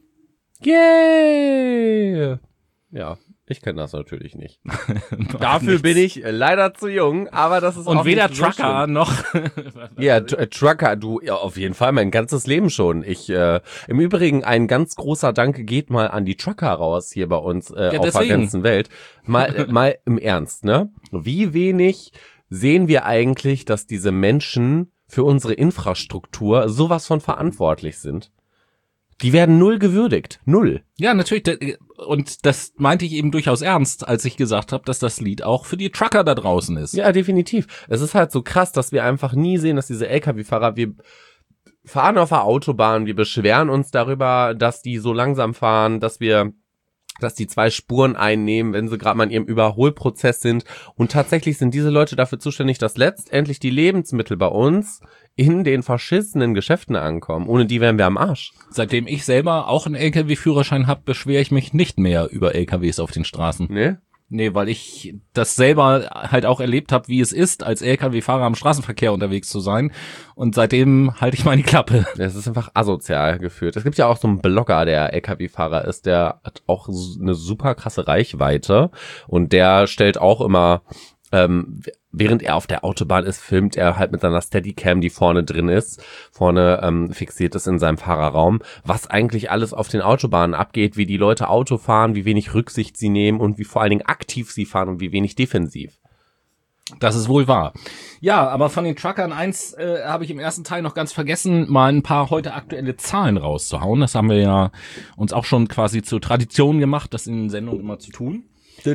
[SPEAKER 1] Yay! Ja. Ich kenne das natürlich nicht. Dafür
[SPEAKER 2] nichts.
[SPEAKER 1] bin ich leider zu jung, aber das ist
[SPEAKER 2] Und
[SPEAKER 1] auch
[SPEAKER 2] weder
[SPEAKER 1] nicht so
[SPEAKER 2] Trucker
[SPEAKER 1] schlimm.
[SPEAKER 2] noch...
[SPEAKER 1] Ja, T- Trucker, du, ja, auf jeden Fall, mein ganzes Leben schon. Ich, äh, im Übrigen, ein ganz großer Dank geht mal an die Trucker raus hier bei uns äh,
[SPEAKER 2] Ja,
[SPEAKER 1] auf der
[SPEAKER 2] deswegen.
[SPEAKER 1] ganzen Welt. Mal, mal im Ernst, ne? Wie wenig sehen wir eigentlich, dass diese Menschen für unsere Infrastruktur sowas von verantwortlich sind? Die werden null gewürdigt. Null.
[SPEAKER 2] Ja, natürlich. Und das meinte ich eben durchaus ernst, als ich gesagt habe, dass das Lied auch für die Trucker da draußen ist.
[SPEAKER 1] Ja, definitiv. Es ist halt so krass, dass wir einfach nie sehen, dass diese L K W-Fahrer, wir fahren auf der Autobahn, wir beschweren uns darüber, dass die so langsam fahren, dass wir, dass die zwei Spuren einnehmen, wenn sie gerade mal in ihrem Überholprozess sind. Und tatsächlich sind diese Leute dafür zuständig, dass letztendlich die Lebensmittel bei uns in den verschissenen Geschäften ankommen. Ohne die wären wir am Arsch.
[SPEAKER 2] Seitdem ich selber auch einen L K W-Führerschein habe, beschwere ich mich nicht mehr über L K Ws auf den Straßen.
[SPEAKER 1] Ne?
[SPEAKER 2] Nee, weil ich das selber halt auch erlebt habe, wie es ist, als L K W-Fahrer im Straßenverkehr unterwegs zu sein. Und seitdem halte ich meine Klappe.
[SPEAKER 1] Es ist einfach asozial geführt. Es gibt ja auch so einen Blogger, der L K W-Fahrer ist, der hat auch eine super krasse Reichweite. Und der stellt auch immer, ähm, während er auf der Autobahn ist, filmt er halt mit seiner Steadicam, die vorne drin ist, vorne ähm, fixiert ist in seinem Fahrerraum, was eigentlich alles auf den Autobahnen abgeht, wie die Leute Auto fahren, wie wenig Rücksicht sie nehmen und wie vor allen Dingen aktiv sie fahren und wie wenig defensiv.
[SPEAKER 2] Das ist wohl wahr. Ja, aber von den Truckern eins äh, habe ich im ersten Teil noch ganz vergessen, mal ein paar heute aktuelle Zahlen rauszuhauen. Das haben wir ja uns auch schon quasi zur Tradition gemacht, das in den Sendungen immer zu tun. Und,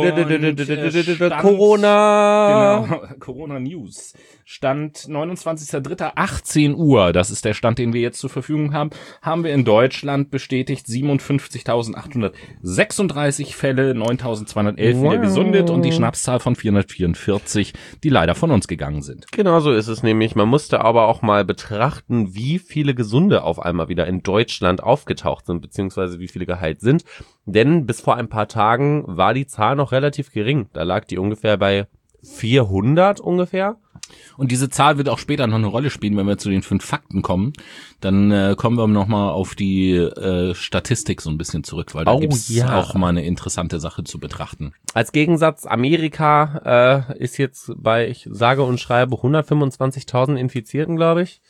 [SPEAKER 2] äh, Stand-
[SPEAKER 1] Corona.
[SPEAKER 2] Genau, Corona News. Stand neunundzwanzigster dritter achtzehn Uhr, das ist der Stand, den wir jetzt zur Verfügung haben, haben wir in Deutschland bestätigt siebenundfünfzigtausendachthundertsechsunddreißig Fälle, neuntausendzweihundertelf
[SPEAKER 1] Wow.
[SPEAKER 2] wieder gesundet und die Schnapszahl von vierhundertvierundvierzig, die leider von uns gegangen sind.
[SPEAKER 1] Genau so ist es nämlich. Man musste aber auch mal betrachten, wie viele Gesunde auf einmal wieder in Deutschland aufgetaucht sind, beziehungsweise wie viele geheilt sind. Denn bis vor ein paar Tagen war die Zahl noch relativ gering. Da lag die ungefähr bei vierhundert ungefähr.
[SPEAKER 2] Und diese Zahl wird auch später noch eine Rolle spielen, wenn wir zu den fünf Fakten kommen. Dann äh, kommen wir nochmal auf die äh, Statistik so ein bisschen zurück, weil da
[SPEAKER 1] Oh,
[SPEAKER 2] gibt's
[SPEAKER 1] ja.
[SPEAKER 2] auch mal eine interessante Sache zu betrachten.
[SPEAKER 1] Als Gegensatz, Amerika äh, ist jetzt bei, ich sage und schreibe, hundertfünfundzwanzigtausend Infizierten, glaube ich.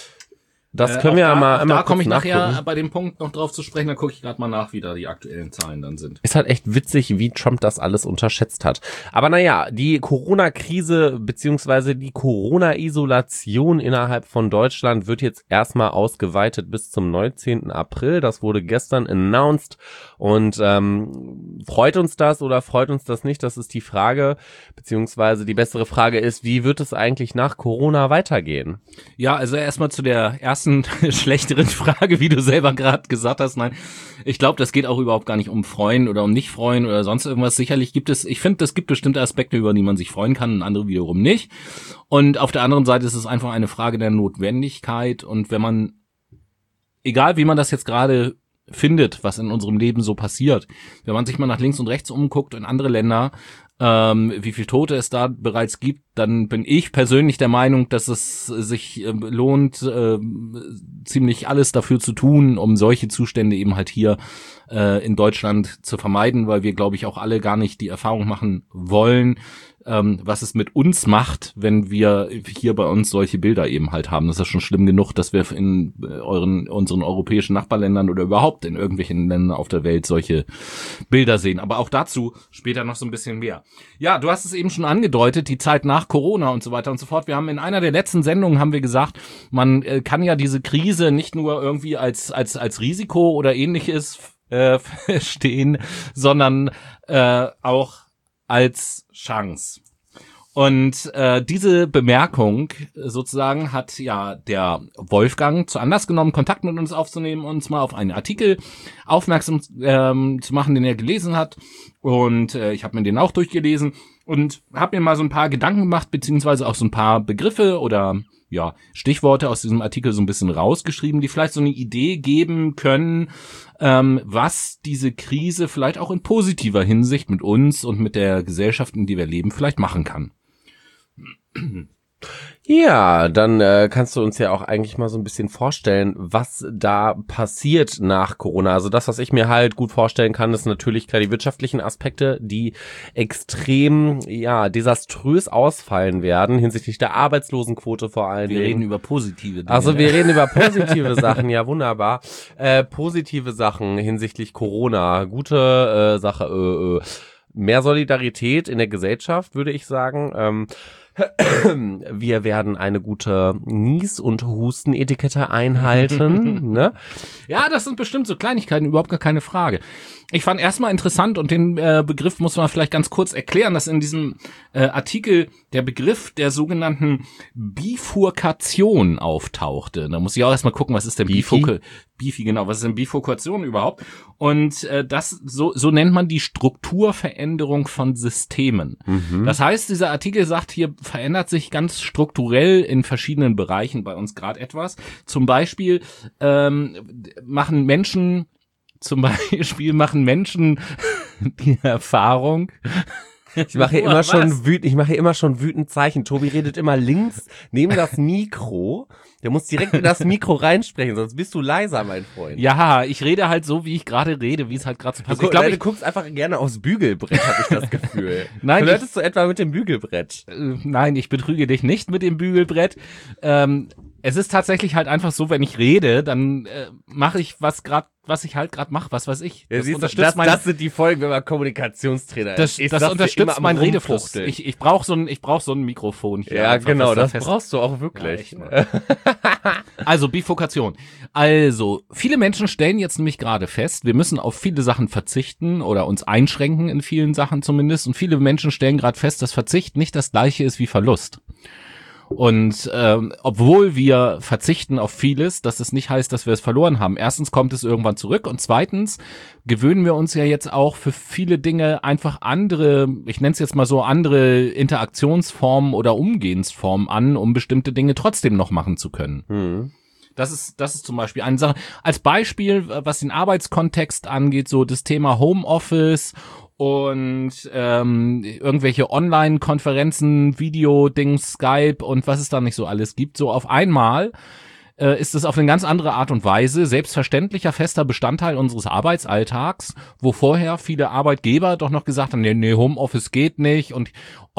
[SPEAKER 1] Das können
[SPEAKER 2] Äh,
[SPEAKER 1] wir
[SPEAKER 2] auch
[SPEAKER 1] ja
[SPEAKER 2] da,
[SPEAKER 1] mal
[SPEAKER 2] auch
[SPEAKER 1] einmal
[SPEAKER 2] Da komme
[SPEAKER 1] kurz
[SPEAKER 2] ich nachher
[SPEAKER 1] nachgucken.
[SPEAKER 2] bei dem Punkt noch drauf zu sprechen, da gucke ich gerade mal nach, wie da die aktuellen Zahlen dann sind.
[SPEAKER 1] Ist halt echt witzig, wie Trump das alles unterschätzt hat. Aber naja, die Corona-Krise beziehungsweise die Corona-Isolation innerhalb von Deutschland wird jetzt erstmal ausgeweitet bis zum neunzehnten April. Das wurde gestern announced. Und ähm, freut uns das oder freut uns das nicht? Das ist die Frage. Beziehungsweise die bessere Frage ist, wie wird es eigentlich nach Corona weitergehen?
[SPEAKER 2] Ja, also erstmal zu der ersten schlechteren Frage, wie du selber gerade gesagt hast. Nein, ich glaube, das geht auch überhaupt gar nicht um freuen oder um nicht freuen oder sonst irgendwas. Sicherlich gibt es, ich finde, es gibt bestimmte Aspekte, über die man sich freuen kann und andere wiederum nicht. Und auf der anderen Seite ist es einfach eine Frage der Notwendigkeit. Und wenn man, egal wie man das jetzt gerade findet, was in unserem Leben so passiert, wenn man sich mal nach links und rechts umguckt in andere Länder, ähm, wie viel Tote es da bereits gibt, dann bin ich persönlich der Meinung, dass es sich äh, lohnt, äh, ziemlich alles dafür zu tun, um solche Zustände eben halt hier äh, in Deutschland zu vermeiden, weil wir, glaube ich, auch alle gar nicht die Erfahrung machen wollen, ähm, was es mit uns macht, wenn wir hier bei uns solche Bilder eben halt haben. Das ist schon schlimm genug, dass wir in äh, euren unseren europäischen Nachbarländern oder überhaupt in irgendwelchen Ländern auf der Welt solche Bilder sehen. Aber auch dazu später noch so ein bisschen mehr. Ja, du hast es eben schon angedeutet, die Zeit nach Corona und so weiter und so fort. Wir haben in einer der letzten Sendungen haben wir gesagt, man äh, kann ja diese Krise nicht nur irgendwie als als als Risiko oder ähnliches äh, verstehen, sondern äh, auch als Chance. Und äh, diese Bemerkung sozusagen hat ja der Wolfgang zu Anlass genommen, Kontakt mit uns aufzunehmen, uns mal auf einen Artikel aufmerksam ähm, zu machen, den er gelesen hat. Und äh, ich habe mir den auch durchgelesen und habe mir mal so ein paar Gedanken gemacht, beziehungsweise auch so ein paar Begriffe oder ja Stichworte aus diesem Artikel so ein bisschen rausgeschrieben, die vielleicht so eine Idee geben können, ähm, was diese Krise vielleicht auch in positiver Hinsicht mit uns und mit der Gesellschaft, in der wir leben, vielleicht machen kann.
[SPEAKER 1] Ja, dann äh, kannst du uns ja auch eigentlich mal so ein bisschen vorstellen, was da passiert nach Corona. Also das, was ich mir halt gut vorstellen kann, ist natürlich klar die wirtschaftlichen Aspekte, die extrem, ja, desaströs ausfallen werden, hinsichtlich der Arbeitslosenquote vor allen
[SPEAKER 2] Wir
[SPEAKER 1] Dingen.
[SPEAKER 2] reden über positive Dinge.
[SPEAKER 1] Also wir reden über positive Sachen, ja wunderbar. Äh, positive Sachen hinsichtlich Corona, gute äh, Sache, äh, äh, mehr Solidarität in der Gesellschaft, würde ich sagen. Ähm, wir werden eine gute Nies- und Hustenetikette einhalten, ne?
[SPEAKER 2] Ja, das sind bestimmt so Kleinigkeiten, überhaupt gar keine Frage. Ich fand erstmal interessant und den äh, Begriff muss man vielleicht ganz kurz erklären, dass in diesem äh, Artikel der Begriff der sogenannten Bifurkation auftauchte. Da muss ich auch erstmal gucken, was ist denn
[SPEAKER 1] Bifi?
[SPEAKER 2] Bifurka- Bifi, genau, was ist denn Bifurkation überhaupt? Und äh, das so so nennt man die Strukturveränderung von Systemen.
[SPEAKER 1] Mhm.
[SPEAKER 2] Das heißt, dieser Artikel sagt, hier verändert sich ganz strukturell in verschiedenen Bereichen bei uns gerade etwas. Zum Beispiel ähm, machen Menschen Zum Beispiel machen Menschen die Erfahrung.
[SPEAKER 1] Ich mache hier
[SPEAKER 2] Boah,
[SPEAKER 1] immer
[SPEAKER 2] was?
[SPEAKER 1] schon wütend, ich mache hier immer schon wütend Zeichen. Tobi redet immer links neben das Mikro. Der muss direkt in das Mikro reinsprechen, sonst bist du leiser, mein Freund.
[SPEAKER 2] Ja, ich rede halt so, wie ich gerade rede, wie es halt gerade so
[SPEAKER 1] Du,
[SPEAKER 2] passt.
[SPEAKER 1] gu-
[SPEAKER 2] Ich glaube,
[SPEAKER 1] du
[SPEAKER 2] ich,
[SPEAKER 1] guckst einfach gerne aufs Bügelbrett, habe ich das Gefühl.
[SPEAKER 2] Nein,
[SPEAKER 1] Flirtest du etwa mit dem Bügelbrett?
[SPEAKER 2] äh, nein, ich betrüge dich nicht mit dem Bügelbrett. Ähm, es ist tatsächlich halt einfach so, wenn ich rede, dann äh, mache ich was gerade, was ich halt gerade mache, was weiß ich.
[SPEAKER 1] Ja,
[SPEAKER 2] Das
[SPEAKER 1] siehst du,
[SPEAKER 2] unterstützt
[SPEAKER 1] das,
[SPEAKER 2] mein
[SPEAKER 1] das sind die Folgen, wenn man Kommunikationstrainer
[SPEAKER 2] das,
[SPEAKER 1] ist. Ich
[SPEAKER 2] das
[SPEAKER 1] sag dir immer
[SPEAKER 2] unterstützt
[SPEAKER 1] am
[SPEAKER 2] mein Redefluss.
[SPEAKER 1] Rumfuchteln.
[SPEAKER 2] Ich, ich brauche so ein, ich brauche so ein Mikrofon hier.
[SPEAKER 1] Ja,
[SPEAKER 2] einfach,
[SPEAKER 1] genau,
[SPEAKER 2] was da
[SPEAKER 1] das
[SPEAKER 2] fest-
[SPEAKER 1] brauchst du auch
[SPEAKER 2] Ja,
[SPEAKER 1] wirklich.
[SPEAKER 2] echt mal. Also Bifurkation. Also, viele Menschen stellen jetzt nämlich gerade fest, wir müssen auf viele Sachen verzichten oder uns einschränken in vielen Sachen zumindest. Und viele Menschen stellen gerade fest, dass Verzicht nicht das gleiche ist wie Verlust. Und ähm, obwohl wir verzichten auf vieles, dass es nicht heißt, dass wir es verloren haben. Erstens kommt es irgendwann zurück und zweitens gewöhnen wir uns ja jetzt auch für viele Dinge einfach andere, ich nenne es jetzt mal so, andere Interaktionsformen oder Umgehensformen an, um bestimmte Dinge trotzdem noch machen zu können.
[SPEAKER 1] Hm.
[SPEAKER 2] Das ist, das ist zum Beispiel eine Sache. Als Beispiel, was den Arbeitskontext angeht, so das Thema Homeoffice und ähm, irgendwelche Online-Konferenzen, Video-Dings, Skype und was es da nicht so alles gibt, so auf einmal äh, ist es auf eine ganz andere Art und Weise selbstverständlicher fester Bestandteil unseres Arbeitsalltags, wo vorher viele Arbeitgeber doch noch gesagt haben, nee, nee, Homeoffice geht nicht und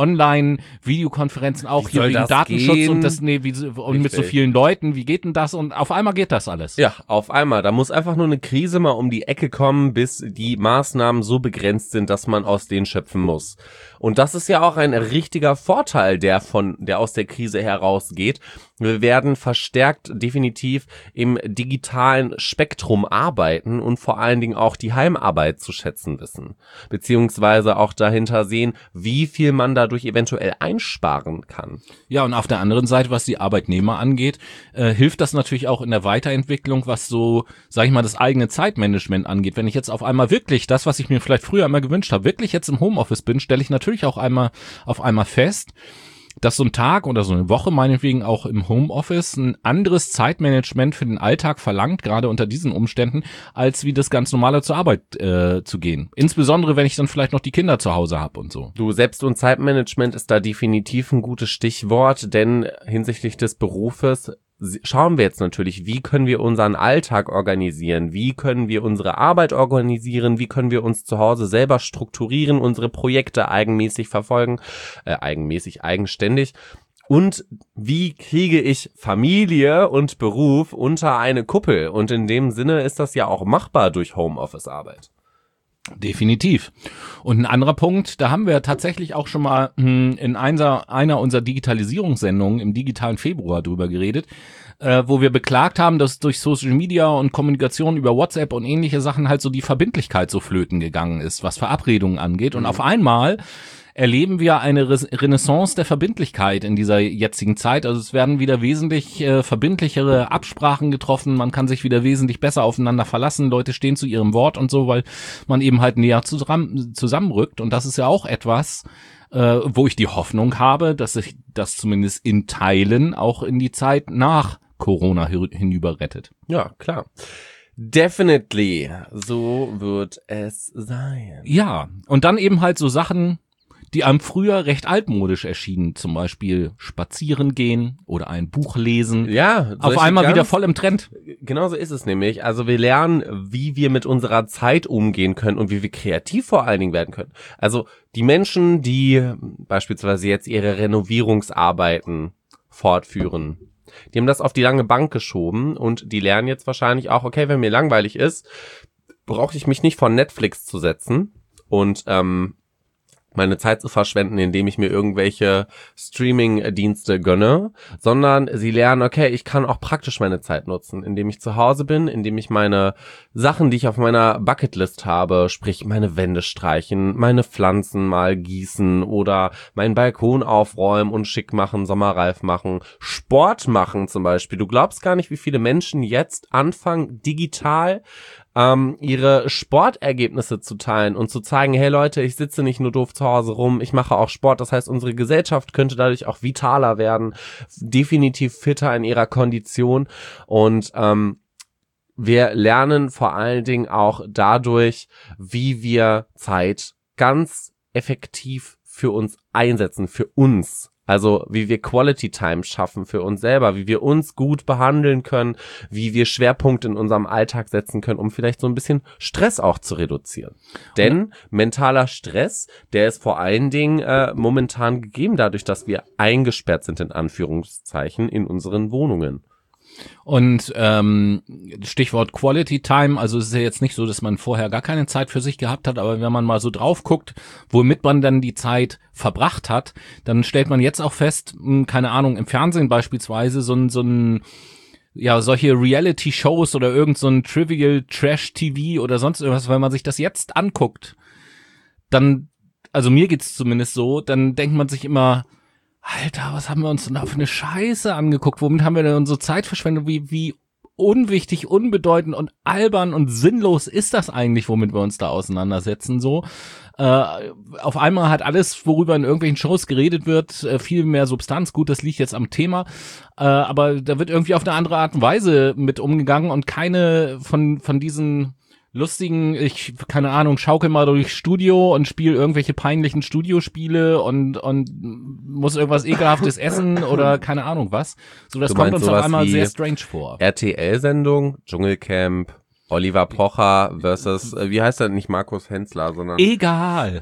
[SPEAKER 2] Online-Videokonferenzen auch
[SPEAKER 1] Wie
[SPEAKER 2] hier
[SPEAKER 1] soll
[SPEAKER 2] wegen
[SPEAKER 1] das
[SPEAKER 2] Datenschutz
[SPEAKER 1] gehen?
[SPEAKER 2] und das, nee, wie, und mit so
[SPEAKER 1] Richtig.
[SPEAKER 2] vielen Leuten, wie geht denn das? Und auf einmal geht das alles.
[SPEAKER 1] Ja, auf einmal. Da muss einfach nur eine Krise mal um die Ecke kommen, bis die Maßnahmen so begrenzt sind, dass man aus denen schöpfen muss. Und das ist ja auch ein richtiger Vorteil, der von, der aus der Krise herausgeht. Wir werden verstärkt definitiv im digitalen Spektrum arbeiten und vor allen Dingen auch die Heimarbeit zu schätzen wissen. Beziehungsweise auch dahinter sehen, wie viel man dadurch eventuell einsparen kann.
[SPEAKER 2] Ja, und auf der anderen Seite, was die Arbeitnehmer angeht, äh, hilft das natürlich auch in der Weiterentwicklung, was so, sag ich mal, das eigene Zeitmanagement angeht. Wenn ich jetzt auf einmal wirklich das, was ich mir vielleicht früher immer gewünscht habe, wirklich jetzt im Homeoffice bin, stelle ich natürlich auch einmal auf einmal fest, dass so ein Tag oder so eine Woche meinetwegen auch im Homeoffice ein anderes Zeitmanagement für den Alltag verlangt, gerade unter diesen Umständen, als wie das ganz normale zur Arbeit äh, zu gehen. Insbesondere, wenn ich dann vielleicht noch die Kinder zu Hause habe und so.
[SPEAKER 1] Du, Selbst- und Zeitmanagement ist da definitiv ein gutes Stichwort, denn hinsichtlich des Berufes schauen wir jetzt natürlich, wie können wir unseren Alltag organisieren, wie können wir unsere Arbeit organisieren, wie können wir uns zu Hause selber strukturieren, unsere Projekte eigenmäßig verfolgen, äh, eigenmäßig, eigenständig. Und wie kriege ich Familie und Beruf unter eine Kuppel? Und in dem Sinne ist das ja auch machbar durch Homeoffice-Arbeit.
[SPEAKER 2] Definitiv. Und ein anderer Punkt, da haben wir tatsächlich auch schon mal hm, in einer, einer unserer Digitalisierungssendungen im digitalen Februar drüber geredet, äh, wo wir beklagt haben, dass durch Social Media und Kommunikation über WhatsApp und ähnliche Sachen halt so die Verbindlichkeit so flöten gegangen ist, was Verabredungen angeht. Und
[SPEAKER 1] Mhm.
[SPEAKER 2] auf einmal erleben wir eine Re- Renaissance der Verbindlichkeit in dieser jetzigen Zeit. Also es werden wieder wesentlich äh, verbindlichere Absprachen getroffen. Man kann sich wieder wesentlich besser aufeinander verlassen. Leute stehen zu ihrem Wort und so, weil man eben halt näher zusammen, zusammenrückt. Und das ist ja auch etwas, äh, wo ich die Hoffnung habe, dass sich das zumindest in Teilen auch in die Zeit nach Corona hi- hinüber rettet.
[SPEAKER 1] Ja, klar. Definitely. So wird es sein.
[SPEAKER 2] Ja, und dann eben halt so Sachen, die einem früher recht altmodisch erschienen, zum Beispiel spazieren gehen oder ein Buch lesen.
[SPEAKER 1] Ja,
[SPEAKER 2] Auf
[SPEAKER 1] solche
[SPEAKER 2] einmal
[SPEAKER 1] ganz-
[SPEAKER 2] wieder voll im Trend.
[SPEAKER 1] Genauso ist es nämlich. Also wir lernen, wie wir mit unserer Zeit umgehen können und wie wir kreativ vor allen Dingen werden können. Also die Menschen, die beispielsweise jetzt ihre Renovierungsarbeiten fortführen, die haben das auf die lange Bank geschoben und die lernen jetzt wahrscheinlich auch, okay, wenn mir langweilig ist, brauche ich mich nicht vor Netflix zu setzen und ähm, meine Zeit zu verschwenden, indem ich mir irgendwelche Streaming-Dienste gönne, sondern sie lernen, okay, ich kann auch praktisch meine Zeit nutzen, indem ich zu Hause bin, indem ich meine Sachen, die ich auf meiner Bucketlist habe, sprich meine Wände streichen, meine Pflanzen mal gießen oder meinen Balkon aufräumen und schick machen, sommerreif machen, Sport machen zum Beispiel. Du glaubst gar nicht, wie viele Menschen jetzt anfangen, digital ähm, ihre Sportergebnisse zu teilen und zu zeigen, hey Leute, ich sitze nicht nur doof zu Hause rum, ich mache auch Sport. Das heißt, unsere Gesellschaft könnte dadurch auch vitaler werden, definitiv fitter in ihrer Kondition und ähm, wir lernen vor allen Dingen auch dadurch, wie wir Zeit ganz effektiv für uns einsetzen, für uns. Also wie wir Quality Time schaffen für uns selber, wie wir uns gut behandeln können, wie wir Schwerpunkte in unserem Alltag setzen können, um vielleicht so ein bisschen Stress auch zu reduzieren. Denn mentaler Stress, der ist vor allen Dingen äh, momentan gegeben, dadurch, dass wir eingesperrt sind, in Anführungszeichen, in unseren Wohnungen.
[SPEAKER 2] Und ähm, Stichwort Quality Time, also es ist ja jetzt nicht so, dass man vorher gar keine Zeit für sich gehabt hat, aber wenn man mal so drauf guckt, womit man dann die Zeit verbracht hat, dann stellt man jetzt auch fest, mh, keine Ahnung, im Fernsehen beispielsweise so ein, so ein ja, solche Reality-Shows oder irgend so ein Trivial Trash-T V oder sonst irgendwas, wenn man sich das jetzt anguckt, dann, also mir geht's zumindest so, dann denkt man sich immer, Alter, was haben wir uns denn da für eine Scheiße angeguckt? Womit haben wir denn unsere Zeit verschwendet? Wie, wie unwichtig, unbedeutend und albern und sinnlos ist das eigentlich, womit wir uns da auseinandersetzen, so? Äh, auf einmal hat alles, worüber in irgendwelchen Shows geredet wird, äh, viel mehr Substanz. Gut, das liegt jetzt am Thema, äh, aber da wird irgendwie auf eine andere Art und Weise mit umgegangen und keine von, von diesen lustigen, ich, keine Ahnung, schaukel mal durchs Studio und spiele irgendwelche peinlichen Studiospiele und, und muss irgendwas Ekelhaftes essen oder keine Ahnung was. So, das
[SPEAKER 1] Du
[SPEAKER 2] kommt
[SPEAKER 1] meinst
[SPEAKER 2] uns auf
[SPEAKER 1] sowas
[SPEAKER 2] einmal
[SPEAKER 1] wie
[SPEAKER 2] sehr strange vor.
[SPEAKER 1] R T L-Sendung, Dschungelcamp, Oliver Pocher versus, äh, wie heißt er, nicht Markus Hensler, sondern...
[SPEAKER 2] Egal.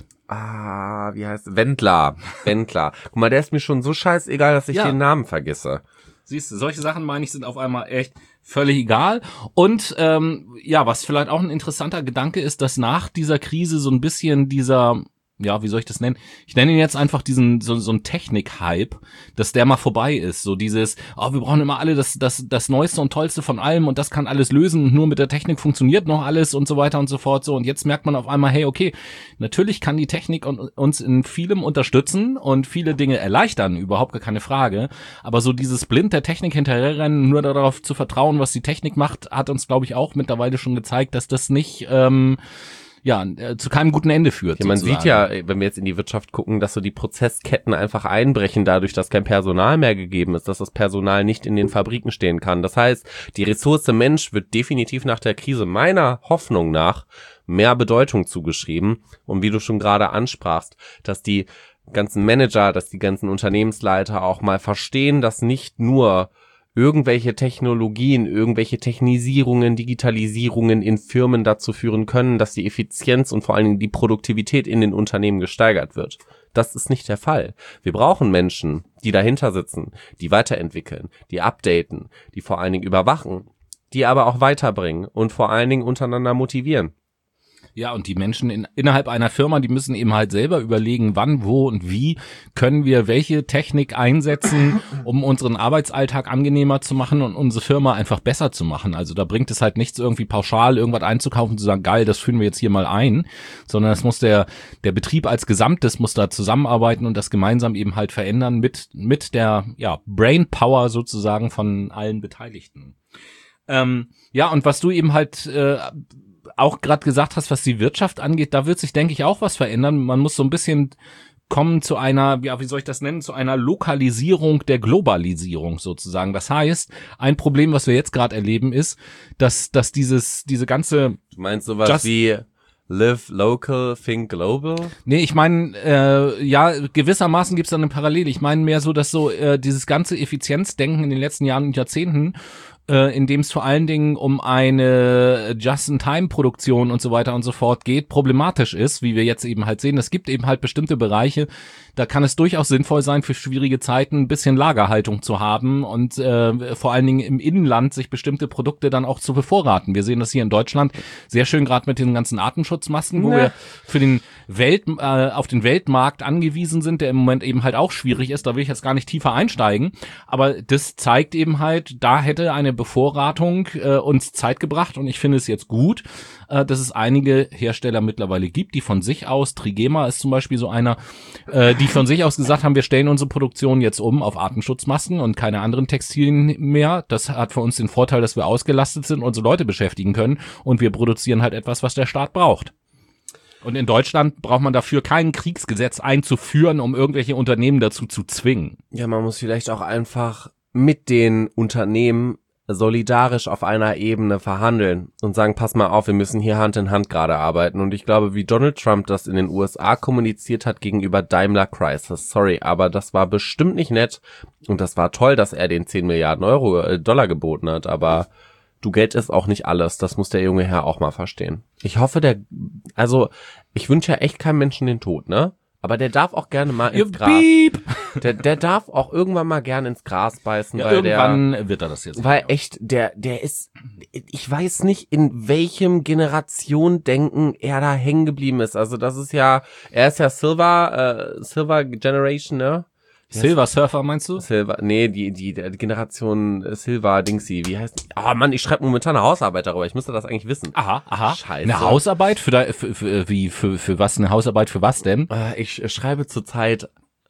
[SPEAKER 1] Ah, wie heißt Wendler. Wendler. Guck mal, der ist mir schon so scheißegal, dass ich
[SPEAKER 2] Ja.
[SPEAKER 1] den Namen vergesse.
[SPEAKER 2] Siehst du, solche Sachen, meine ich, sind auf einmal echt völlig egal. Und ähm, ja, was vielleicht auch ein interessanter Gedanke ist, dass nach dieser Krise so ein bisschen dieser, ja, wie soll ich das nennen? Ich nenne ihn jetzt einfach diesen, so, so ein Technik-Hype, dass der mal vorbei ist. So dieses, oh, wir brauchen immer alle das, das, das Neueste und Tollste von allem und das kann alles lösen und nur mit der Technik funktioniert noch alles und so weiter und so fort. So, und jetzt merkt man auf einmal, hey, okay, natürlich kann die Technik uns in vielem unterstützen und viele Dinge erleichtern, überhaupt gar keine Frage. Aber so dieses blind der Technik hinterherrennen, nur darauf zu vertrauen, was die Technik macht, hat uns, glaube ich, auch mittlerweile schon gezeigt, dass das nicht, ähm, ja, zu keinem guten Ende führt.
[SPEAKER 1] Ja, man
[SPEAKER 2] sozusagen.
[SPEAKER 1] sieht ja, wenn wir jetzt in die Wirtschaft gucken, dass so die Prozessketten einfach einbrechen dadurch, dass kein Personal mehr gegeben ist, dass das Personal nicht in den Fabriken stehen kann. Das heißt, die Ressource Mensch wird definitiv nach der Krise meiner Hoffnung nach mehr Bedeutung zugeschrieben. Und wie du schon gerade ansprachst, dass die ganzen Manager, dass die ganzen Unternehmensleiter auch mal verstehen, dass nicht nur irgendwelche Technologien, irgendwelche Technisierungen, Digitalisierungen in Firmen dazu führen können, dass die Effizienz und vor allen Dingen die Produktivität in den Unternehmen gesteigert wird. Das ist nicht der Fall. Wir brauchen Menschen, die dahinter sitzen, die weiterentwickeln, die updaten, die vor allen Dingen überwachen, die aber auch weiterbringen und vor allen Dingen untereinander motivieren.
[SPEAKER 2] Ja, und die Menschen in, innerhalb einer Firma, die müssen eben halt selber überlegen, wann, wo und wie können wir welche Technik einsetzen, um unseren Arbeitsalltag angenehmer zu machen und unsere Firma einfach besser zu machen. Also da bringt es halt nichts, irgendwie pauschal irgendwas einzukaufen und zu sagen, geil, das führen wir jetzt hier mal ein, sondern es muss der, der Betrieb als Gesamtes muss da zusammenarbeiten und das gemeinsam eben halt verändern mit, mit der, ja, Brainpower sozusagen von allen Beteiligten. Ähm, ja, und was du eben halt, äh, auch gerade gesagt hast, was die Wirtschaft angeht, da wird sich, denke ich, auch was verändern. Man muss so ein bisschen kommen zu einer, ja, wie soll ich das nennen, zu einer Lokalisierung der Globalisierung sozusagen. Das heißt, ein Problem, was wir jetzt gerade erleben, ist, dass dass dieses diese ganze
[SPEAKER 1] Du meinst sowas
[SPEAKER 2] Just,
[SPEAKER 1] wie Live local, think global?
[SPEAKER 2] Nee, ich meine, äh, ja, gewissermaßen gibt's da eine Parallele. Ich meine mehr so, dass so äh, dieses ganze Effizienzdenken in den letzten Jahren und Jahrzehnten, äh, in dem es vor allen Dingen um eine Just-in-Time-Produktion und so weiter und so fort geht, problematisch ist, wie wir jetzt eben halt sehen. Es gibt eben halt bestimmte Bereiche, da kann es durchaus sinnvoll sein, für schwierige Zeiten ein bisschen Lagerhaltung zu haben und äh, vor allen Dingen im Innenland sich bestimmte Produkte dann auch zu bevorraten. Wir sehen das hier in Deutschland sehr schön gerade mit den ganzen Atemschutzmasken, wo
[SPEAKER 1] Ne.
[SPEAKER 2] wir für den Welt äh, auf den Weltmarkt angewiesen sind, der im Moment eben halt auch schwierig ist. Da will ich jetzt gar nicht tiefer einsteigen, aber das zeigt eben halt, da hätte eine Bevorratung äh, uns Zeit gebracht und ich finde es jetzt gut, äh, dass es einige Hersteller mittlerweile gibt, die von sich aus, Trigema ist zum Beispiel so einer, äh, die von sich aus gesagt haben, wir stellen unsere Produktion jetzt um auf Atemschutzmasken und keine anderen Textilien mehr. Das hat für uns den Vorteil, dass wir ausgelastet sind und unsere Leute beschäftigen können und wir produzieren halt etwas, was der Staat braucht. Und in Deutschland braucht man dafür kein Kriegsgesetz einzuführen, um irgendwelche Unternehmen dazu zu zwingen.
[SPEAKER 1] Ja, man muss vielleicht auch einfach mit den Unternehmen solidarisch auf einer Ebene verhandeln und sagen, pass mal auf, wir müssen hier Hand in Hand gerade arbeiten. Und ich glaube, wie Donald Trump das in den U S A kommuniziert hat gegenüber Daimler Chrysler, sorry, aber das war bestimmt nicht nett und das war toll, dass er den zehn Milliarden Euro, äh, Dollar geboten hat, aber du, Geld ist auch nicht alles, das muss der junge Herr auch mal verstehen. Ich hoffe, der, also, ich wünsche ja echt keinem Menschen den Tod, ne? Aber der darf auch gerne mal ins Gras.
[SPEAKER 2] Piep.
[SPEAKER 1] Der, der darf auch irgendwann mal gerne ins Gras beißen,
[SPEAKER 2] Ja,
[SPEAKER 1] weil
[SPEAKER 2] irgendwann
[SPEAKER 1] der,
[SPEAKER 2] wird er das jetzt.
[SPEAKER 1] weil echt, der, der ist, ich weiß nicht, in welchem Generation-Denken er da hängen geblieben ist. Also das ist ja, er ist ja Silver, äh, Silver Generation, ne?
[SPEAKER 2] Silver Surfer meinst du?
[SPEAKER 1] Silver, nee, die, die, die Generation Silver Dingsy, wie heißt die? Ah, Mann, ich schreibe momentan eine Hausarbeit darüber, ich müsste das eigentlich wissen.
[SPEAKER 2] Aha, aha.
[SPEAKER 1] Scheiße.
[SPEAKER 2] Eine Hausarbeit? Für, da, für, für, wie, für, für was? Eine Hausarbeit für was denn?
[SPEAKER 1] Äh, Ich schreibe zurzeit,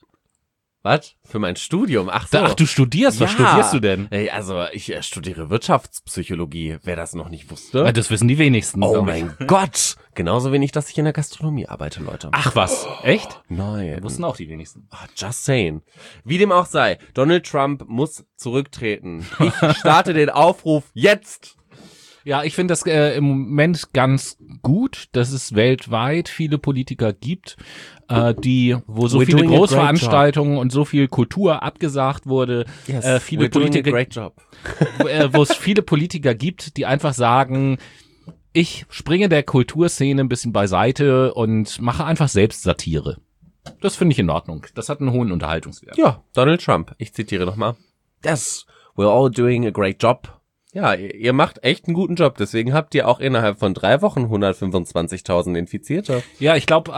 [SPEAKER 1] was? Für mein Studium, ach so.
[SPEAKER 2] Ach, du studierst, was
[SPEAKER 1] Ja.
[SPEAKER 2] studierst du denn?
[SPEAKER 1] Ey, also ich äh, studiere Wirtschaftspsychologie, wer das noch nicht wusste.
[SPEAKER 2] Das wissen die wenigsten.
[SPEAKER 1] Oh
[SPEAKER 2] glaub
[SPEAKER 1] mein
[SPEAKER 2] ich.
[SPEAKER 1] Gott! Genauso wenig, dass ich in der Gastronomie arbeite, Leute.
[SPEAKER 2] Ach was, echt?
[SPEAKER 1] Nein.
[SPEAKER 2] Wussten auch die wenigsten.
[SPEAKER 1] Ah, just saying. Wie dem auch sei, Donald Trump muss zurücktreten. Ich starte den Aufruf jetzt!
[SPEAKER 2] Ja, ich finde das äh, im Moment ganz gut, dass es weltweit viele Politiker gibt, äh, die, wo so
[SPEAKER 1] We're
[SPEAKER 2] viele
[SPEAKER 1] doing a great
[SPEAKER 2] Großveranstaltungen und so viel Kultur abgesagt wurde,
[SPEAKER 1] Yes,
[SPEAKER 2] äh, viele
[SPEAKER 1] we're doing a
[SPEAKER 2] Politiker,
[SPEAKER 1] great job.
[SPEAKER 2] wo, äh, wo es viele Politiker gibt, die einfach sagen, ich springe der Kulturszene ein bisschen beiseite und mache einfach selbst Satire. Das finde ich in Ordnung. Das hat einen hohen Unterhaltungswert.
[SPEAKER 1] Ja, Donald Trump. Ich zitiere nochmal. Yes, we're all doing a great job. Ja, ihr, ihr macht echt einen guten Job. Deswegen habt ihr auch innerhalb von drei Wochen hundertfünfundzwanzigtausend Infizierte.
[SPEAKER 2] Ja, ich glaube,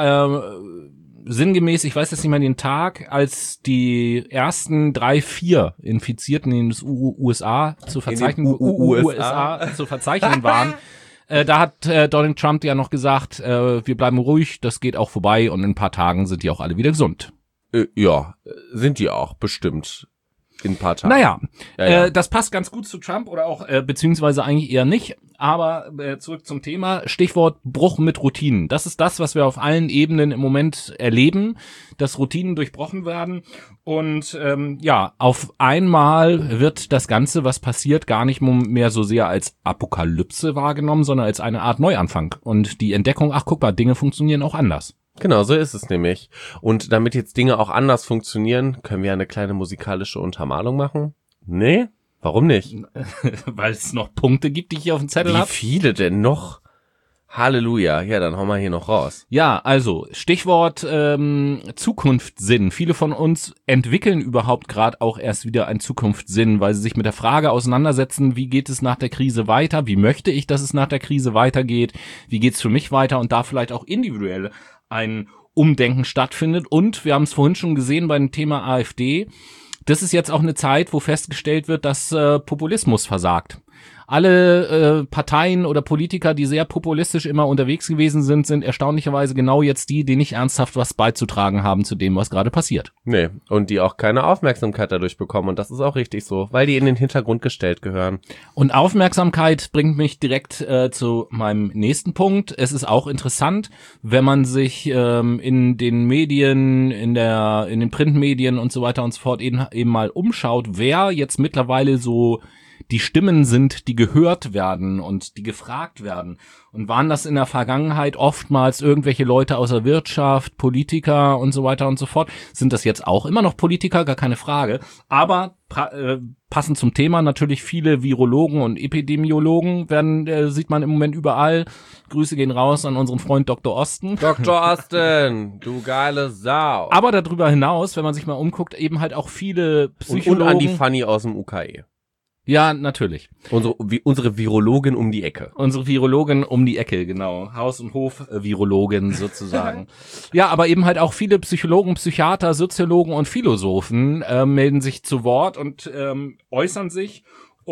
[SPEAKER 2] äh, sinngemäß, ich weiß jetzt nicht mehr den Tag, als die ersten drei, vier Infizierten in den U S A zu verzeichnen,
[SPEAKER 1] U- U-
[SPEAKER 2] U-
[SPEAKER 1] U-
[SPEAKER 2] USA zu verzeichnen waren. Äh, da hat äh, Donald Trump ja noch gesagt, äh, wir bleiben ruhig, das geht auch vorbei und in ein paar Tagen sind die auch alle wieder gesund.
[SPEAKER 1] Äh, ja, sind die auch, bestimmt. In ein paar Tagen.
[SPEAKER 2] Naja,
[SPEAKER 1] Ja, ja.
[SPEAKER 2] Äh, das passt ganz gut zu Trump oder auch, äh, beziehungsweise eigentlich eher nicht. Aber äh, zurück zum Thema, Stichwort Bruch mit Routinen. Das ist das, was wir auf allen Ebenen im Moment erleben, dass Routinen durchbrochen werden. Und ähm, ja, auf einmal wird das Ganze, was passiert, gar nicht mehr so sehr als Apokalypse wahrgenommen, sondern als eine Art Neuanfang. Und die Entdeckung, ach guck mal, Dinge funktionieren auch anders.
[SPEAKER 1] Genau, so ist es nämlich. Und damit jetzt Dinge auch anders funktionieren, können wir eine kleine musikalische Untermalung machen? Nee? Warum nicht?
[SPEAKER 2] Weil es noch Punkte gibt, die ich hier auf dem Zettel
[SPEAKER 1] Wie
[SPEAKER 2] habe.
[SPEAKER 1] viele denn noch? Halleluja. Ja, dann hauen wir hier noch raus.
[SPEAKER 2] Ja, also Stichwort ähm, Zukunftssinn. Viele von uns entwickeln überhaupt gerade auch erst wieder einen Zukunftssinn, weil sie sich mit der Frage auseinandersetzen, wie geht es nach der Krise weiter? Wie möchte ich, dass es nach der Krise weitergeht? Wie geht's für mich weiter? Und da vielleicht auch individuell ein Umdenken stattfindet. Und wir haben es vorhin schon gesehen beim Thema AfD. Das ist jetzt auch eine Zeit, wo festgestellt wird, dass äh, Populismus versagt. Alle äh, Parteien oder Politiker, die sehr populistisch immer unterwegs gewesen sind, sind erstaunlicherweise genau jetzt die, die nicht ernsthaft was beizutragen haben zu dem, was gerade passiert.
[SPEAKER 1] Nee, und die auch keine Aufmerksamkeit dadurch bekommen. Und das ist auch richtig so, weil die in den Hintergrund gestellt gehören.
[SPEAKER 2] Und Aufmerksamkeit bringt mich direkt äh, zu meinem nächsten Punkt. Es ist auch interessant, wenn man sich ähm, in den Medien, in der, in den Printmedien und so weiter und so fort eben, eben mal umschaut, wer jetzt mittlerweile so die Stimmen sind, die gehört werden und die gefragt werden. Und waren das in der Vergangenheit oftmals irgendwelche Leute aus der Wirtschaft, Politiker und so weiter und so fort? Sind das jetzt auch immer noch Politiker? Gar keine Frage. Aber äh, passend zum Thema natürlich viele Virologen und Epidemiologen werden, äh, sieht man im Moment überall. Grüße gehen raus an unseren Freund Doktor Osten.
[SPEAKER 1] Doktor Osten, du geile Sau.
[SPEAKER 2] Aber darüber hinaus, wenn man sich mal umguckt, eben halt auch viele Psychologen.
[SPEAKER 1] Und, und an die Fanny aus dem U K E.
[SPEAKER 2] Ja, natürlich.
[SPEAKER 1] Unsere, wie, unsere Virologin um die Ecke.
[SPEAKER 2] Unsere Virologin um die Ecke, genau. Haus- und Hof-Virologin sozusagen. Ja, aber eben halt auch viele Psychologen, Psychiater, Soziologen und Philosophen äh, melden sich zu Wort und ähm, äußern sich.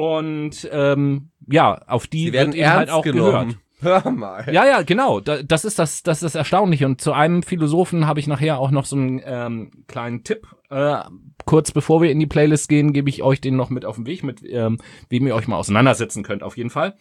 [SPEAKER 2] Und ähm, ja, auf die
[SPEAKER 1] Sie werden
[SPEAKER 2] wird eben halt auch
[SPEAKER 1] genommen.
[SPEAKER 2] gehört.
[SPEAKER 1] Hör mal.
[SPEAKER 2] Ja, ja, genau. Da, das ist das, das ist das Erstaunliche. Und zu einem Philosophen habe ich nachher auch noch so einen ähm, kleinen Tipp. Äh, kurz bevor wir in die Playlist gehen, gebe ich euch den noch mit auf den Weg, mit ähm, wem ihr euch mal auseinandersetzen könnt, auf jeden Fall.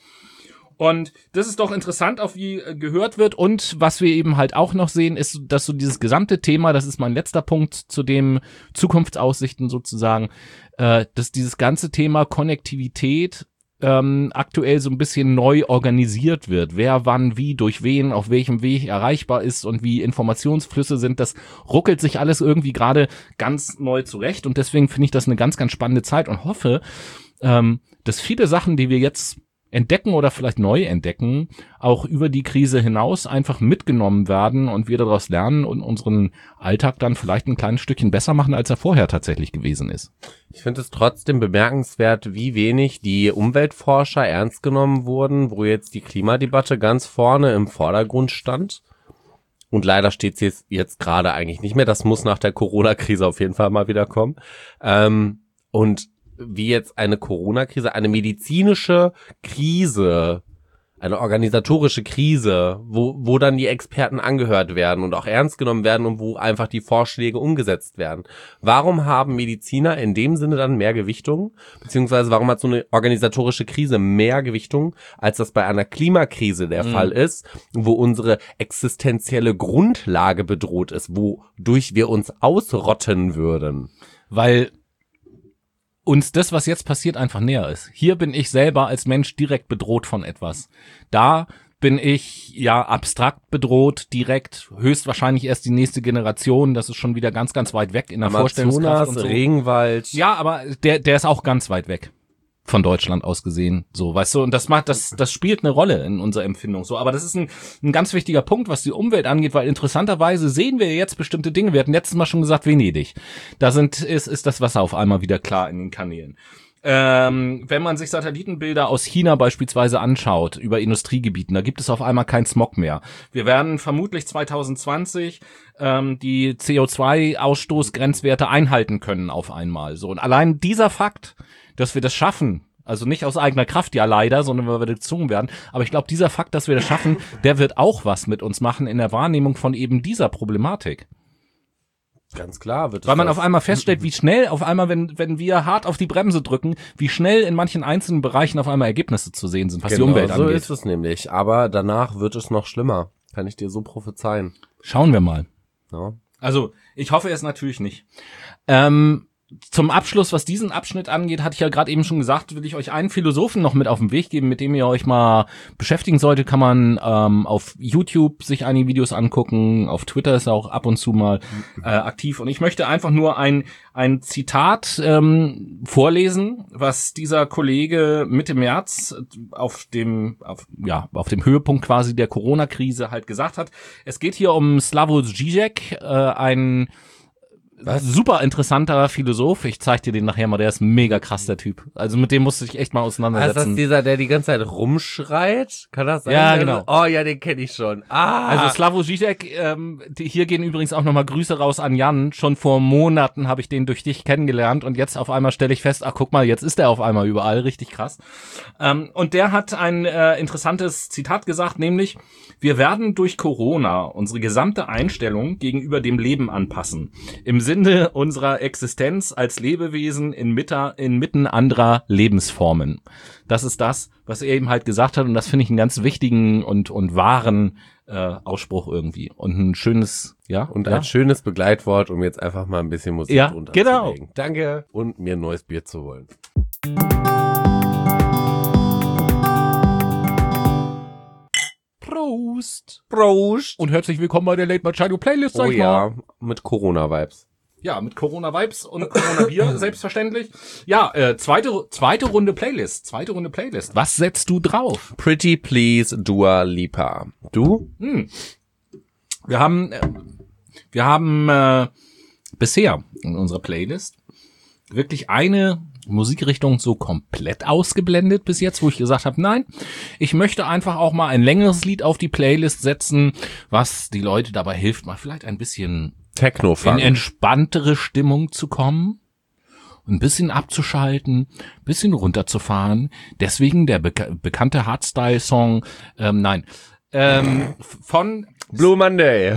[SPEAKER 2] Und das ist doch interessant, auf wie äh, gehört wird. Und was wir eben halt auch noch sehen, ist, dass so dieses gesamte Thema, das ist mein letzter Punkt zu dem Zukunftsaussichten sozusagen, äh, dass dieses ganze Thema Konnektivität ähm, aktuell so ein bisschen neu organisiert wird. Wer wann wie durch wen auf welchem Weg erreichbar ist und wie Informationsflüsse sind, das ruckelt sich alles irgendwie gerade ganz neu zurecht. Und deswegen finde ich das eine ganz, ganz spannende Zeit und hoffe, ähm, dass viele Sachen, die wir jetzt entdecken oder vielleicht neu entdecken, auch über die Krise hinaus einfach mitgenommen werden und wir daraus lernen und unseren Alltag dann vielleicht ein kleines Stückchen besser machen, als er vorher tatsächlich gewesen ist.
[SPEAKER 1] Ich finde es trotzdem bemerkenswert, wie wenig die Umweltforscher ernst genommen wurden, wo jetzt die Klimadebatte ganz vorne im Vordergrund stand. Und leider steht sie jetzt, jetzt gerade eigentlich nicht mehr. Das muss nach der Corona-Krise auf jeden Fall mal wieder kommen. Ähm, und wie jetzt eine Corona-Krise, eine medizinische Krise, eine organisatorische Krise, wo wo dann die Experten angehört werden und auch ernst genommen werden und wo einfach die Vorschläge umgesetzt werden. Warum haben Mediziner in dem Sinne dann mehr Gewichtung? Beziehungsweise warum hat so eine organisatorische Krise mehr Gewichtung, als das bei einer Klimakrise der mhm. Fall ist, wo unsere existenzielle Grundlage bedroht ist, wodurch wir uns ausrotten würden?
[SPEAKER 2] Weil uns das, was jetzt passiert, einfach näher ist. Hier bin ich selber als Mensch direkt bedroht von etwas. Da bin ich ja abstrakt bedroht, direkt, höchstwahrscheinlich erst die nächste Generation, das ist schon wieder ganz, ganz weit weg in der Vorstellungskraft und so.
[SPEAKER 1] Regenwald.
[SPEAKER 2] Ja, aber der, der ist auch ganz weit weg von Deutschland aus gesehen, so, weißt du, und das macht, das, das spielt eine Rolle in unserer Empfindung, so, aber das ist ein, ein ganz wichtiger Punkt, was die Umwelt angeht, weil interessanterweise sehen wir jetzt bestimmte Dinge, wir hatten letztes Mal schon gesagt, Venedig, da sind, ist, ist das Wasser auf einmal wieder klar in den Kanälen. Ähm, wenn man sich Satellitenbilder aus China beispielsweise anschaut, über Industriegebieten, da gibt es auf einmal keinen Smog mehr. Wir werden vermutlich zwanzig zwanzig ähm, die C O zwei Ausstoßgrenzwerte einhalten können auf einmal. So, und allein dieser Fakt, dass wir das schaffen, also nicht aus eigener Kraft ja leider, sondern weil wir gezwungen werden, aber ich glaube, dieser Fakt, dass wir das schaffen, der wird auch was mit uns machen in der Wahrnehmung von eben dieser Problematik.
[SPEAKER 1] Ganz klar wird es.
[SPEAKER 2] Weil man
[SPEAKER 1] das.
[SPEAKER 2] auf einmal feststellt, wie schnell auf einmal, wenn wenn wir hart auf die Bremse drücken, wie schnell in manchen einzelnen Bereichen auf einmal Ergebnisse zu sehen sind, was
[SPEAKER 1] genau,
[SPEAKER 2] die Umwelt
[SPEAKER 1] so
[SPEAKER 2] angeht.
[SPEAKER 1] ist es nämlich. Aber danach wird es noch schlimmer. Kann ich dir so prophezeien.
[SPEAKER 2] Schauen wir mal.
[SPEAKER 1] Ja.
[SPEAKER 2] Also, ich hoffe es natürlich nicht. Ähm, zum Abschluss, was diesen Abschnitt angeht, hatte ich ja gerade eben schon gesagt, will ich euch einen Philosophen noch mit auf den Weg geben, mit dem ihr euch mal beschäftigen solltet. Kann man ähm, auf YouTube sich einige Videos angucken, auf Twitter ist er auch ab und zu mal äh, aktiv. Und ich möchte einfach nur ein ein Zitat ähm, vorlesen, was dieser Kollege Mitte März auf dem auf, ja auf dem Höhepunkt quasi der Corona-Krise halt gesagt hat. Es geht hier um Slavoj Žižek, äh, ein Was? Super interessanter Philosoph. Ich zeig dir den nachher mal, der ist mega krass, der Typ. Also mit dem musste ich echt mal auseinandersetzen.
[SPEAKER 1] Also ist das dieser, der die ganze Zeit rumschreit? Kann das sein?
[SPEAKER 2] Ja, genau.
[SPEAKER 1] Oh ja, den kenne ich schon. Ah.
[SPEAKER 2] Also Slavoj Žižek, ähm, die, hier gehen übrigens auch nochmal Grüße raus an Jan. Schon vor Monaten habe ich den durch dich kennengelernt und jetzt auf einmal stelle ich fest, ach guck mal, jetzt ist der auf einmal überall, richtig krass. Ähm, und der hat ein äh, interessantes Zitat gesagt, nämlich: Wir werden durch Corona unsere gesamte Einstellung gegenüber dem Leben anpassen. Im Sinne unserer Existenz als Lebewesen inmitten, inmitten anderer Lebensformen. Das ist das, was er eben halt gesagt hat, und das finde ich einen ganz wichtigen und und wahren äh, Ausspruch irgendwie. Und ein schönes, ja.
[SPEAKER 1] Und
[SPEAKER 2] ja?
[SPEAKER 1] ein schönes Begleitwort, um jetzt einfach mal ein bisschen Musik
[SPEAKER 2] Ja,
[SPEAKER 1] drunter
[SPEAKER 2] genau.
[SPEAKER 1] zu legen. Danke. Und mir ein neues Bier zu holen.
[SPEAKER 2] Prost!
[SPEAKER 1] Prost!
[SPEAKER 2] Und herzlich willkommen bei der Late Night Shadow Playlist, sag
[SPEAKER 1] Oh
[SPEAKER 2] ich mal.
[SPEAKER 1] ja, mit Corona-Vibes.
[SPEAKER 2] Ja, mit Corona-Vibes und Corona-Bier, selbstverständlich. Ja, äh, zweite, zweite Runde Playlist, zweite Runde Playlist. Was setzt du drauf?
[SPEAKER 1] Pretty Please Dua Lipa. Du?
[SPEAKER 2] Hm. Wir haben, äh, wir haben äh, bisher in unserer Playlist wirklich eine Musikrichtung so komplett ausgeblendet bis jetzt, wo ich gesagt habe, nein, ich möchte einfach auch mal ein längeres Lied auf die Playlist setzen, was die Leute dabei hilft, mal vielleicht ein bisschen
[SPEAKER 1] Techno-Funk.
[SPEAKER 2] in entspanntere Stimmung zu kommen, ein bisschen abzuschalten, ein bisschen runterzufahren. Deswegen der beka- bekannte Hardstyle-Song, ähm, nein, ähm, von
[SPEAKER 1] Blue Monday.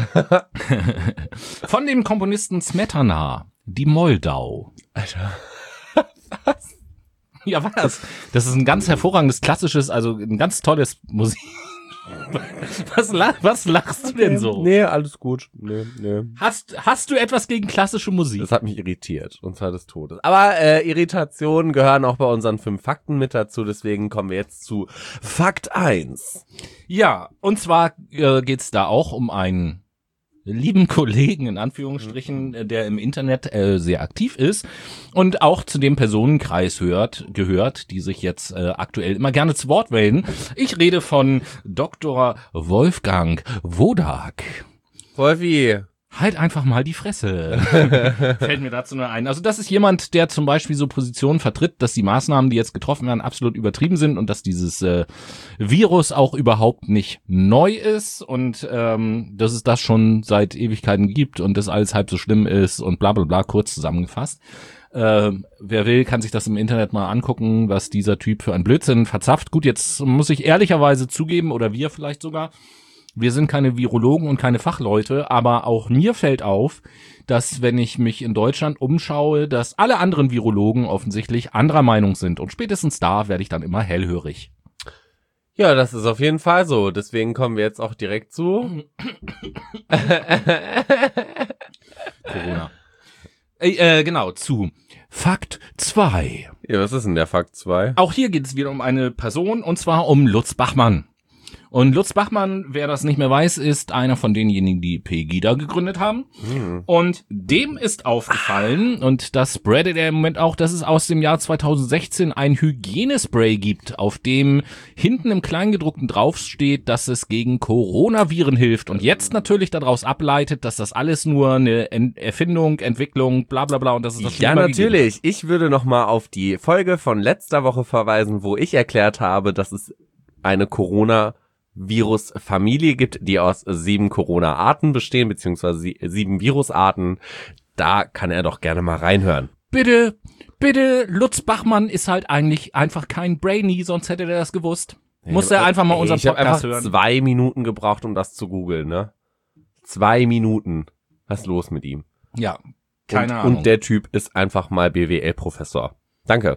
[SPEAKER 2] von dem Komponisten Smetana, die Moldau.
[SPEAKER 1] Alter.
[SPEAKER 2] Was? Ja, was? Das ist ein ganz hervorragendes, klassisches, also ein ganz tolles Musik. Was, lach, was lachst du denn so?
[SPEAKER 1] Nee, alles gut. Nee, nee.
[SPEAKER 2] Hast, hast du etwas gegen klassische Musik?
[SPEAKER 1] Das hat mich irritiert, und zwar des Todes. Aber äh, Irritationen gehören auch bei unseren fünf Fakten mit dazu, deswegen kommen wir jetzt zu Fakt eins.
[SPEAKER 2] Ja, und zwar äh, geht's da auch um einen lieben Kollegen, in Anführungsstrichen, äh, der im Internet äh, sehr aktiv ist und auch zu dem Personenkreis hört, gehört, die sich jetzt äh, aktuell immer gerne zu Wort melden. Ich rede von Doktor Wolfgang Wodak.
[SPEAKER 1] Wolfi.
[SPEAKER 2] Halt einfach mal die Fresse. Fällt mir dazu nur ein. Also das ist jemand, der zum Beispiel so Positionen vertritt, dass die Maßnahmen, die jetzt getroffen werden, absolut übertrieben sind und dass dieses äh, Virus auch überhaupt nicht neu ist und ähm, dass es das schon seit Ewigkeiten gibt und das alles halb so schlimm ist und bla bla bla, kurz zusammengefasst. Äh, wer will, kann sich das im Internet mal angucken, was dieser Typ für ein Blödsinn verzapft. Gut, jetzt muss ich ehrlicherweise zugeben, oder wir vielleicht sogar, wir sind keine Virologen und keine Fachleute, aber auch mir fällt auf, dass, wenn ich mich in Deutschland umschaue, dass alle anderen Virologen offensichtlich anderer Meinung sind. Und spätestens da werde ich dann immer hellhörig.
[SPEAKER 1] Ja, das ist auf jeden Fall so. Deswegen kommen wir jetzt auch direkt zu
[SPEAKER 2] Corona. Äh, äh, genau, zu Fakt zwei.
[SPEAKER 1] Ja, was ist denn der Fakt zwei?
[SPEAKER 2] Auch hier geht es wieder um eine Person, und zwar um Lutz Bachmann. Und Lutz Bachmann, wer das nicht mehr weiß, ist einer von denjenigen, die Pegida gegründet haben. Hm. Und dem ist aufgefallen, und das spreadet er im Moment auch, dass es aus dem Jahr zweitausendsechzehn ein Hygienespray gibt, auf dem hinten im Kleingedruckten draufsteht, dass es gegen Coronaviren hilft. Und jetzt natürlich daraus ableitet, dass das alles nur eine Erfindung, Entwicklung, bla bla bla, und das ist das schon
[SPEAKER 1] Ja, natürlich. Ich würde noch mal auf die Folge von letzter Woche verweisen, wo ich erklärt habe, dass es eine Corona Virusfamilie gibt, die aus sieben Corona-Arten bestehen, beziehungsweise sieben Virusarten. Da kann er doch gerne mal reinhören.
[SPEAKER 2] Bitte, bitte, Lutz Bachmann ist halt eigentlich einfach kein Brainy, sonst hätte er das gewusst. Muss er einfach mal unseren
[SPEAKER 1] ich hab
[SPEAKER 2] Podcast
[SPEAKER 1] einfach
[SPEAKER 2] hören.
[SPEAKER 1] zwei Minuten gebraucht, um das zu googeln, ne? Zwei Minuten. Was ist los mit ihm?
[SPEAKER 2] Ja, keine
[SPEAKER 1] und,
[SPEAKER 2] Ahnung.
[SPEAKER 1] Und der Typ ist einfach mal B W L-Professor. Danke.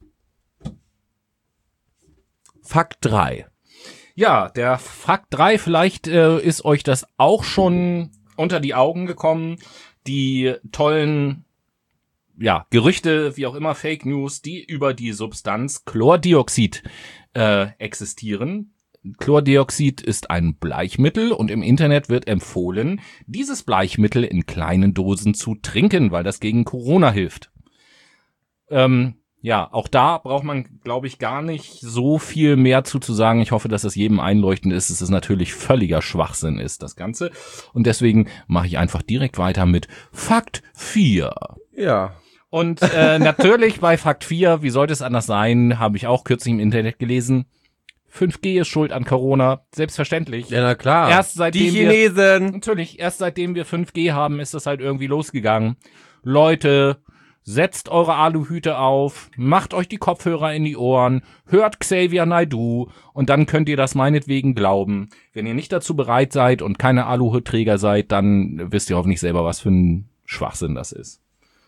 [SPEAKER 1] Fakt drei.
[SPEAKER 2] Ja, der Fakt drei, vielleicht äh, ist euch das auch schon unter die Augen gekommen. Die tollen, ja, Gerüchte, wie auch immer, Fake News, die über die Substanz Chlordioxid äh, existieren. Chlordioxid ist ein Bleichmittel, und im Internet wird empfohlen, dieses Bleichmittel in kleinen Dosen zu trinken, weil das gegen Corona hilft. Ähm, Ja, auch da braucht man, glaube ich, gar nicht so viel mehr zu, zu sagen. Ich hoffe, dass das jedem einleuchtend ist, dass es natürlich völliger Schwachsinn ist, das Ganze. Und deswegen mache ich einfach direkt weiter mit Fakt vier.
[SPEAKER 1] Ja.
[SPEAKER 2] Und äh, natürlich bei Fakt vier, wie sollte es anders sein, habe ich auch kürzlich im Internet gelesen, fünf G ist schuld an Corona, selbstverständlich.
[SPEAKER 1] Ja, na klar.
[SPEAKER 2] Erst seitdem
[SPEAKER 1] Die Chinesen.
[SPEAKER 2] Wir, natürlich, erst seitdem wir fünf G haben, ist das halt irgendwie losgegangen. Leute, setzt eure Aluhüte auf, macht euch die Kopfhörer in die Ohren, hört Xavier Naidoo, und dann könnt ihr das meinetwegen glauben. Wenn ihr nicht dazu bereit seid und keine Aluhutträger seid, dann wisst ihr hoffentlich selber, was für ein Schwachsinn das ist.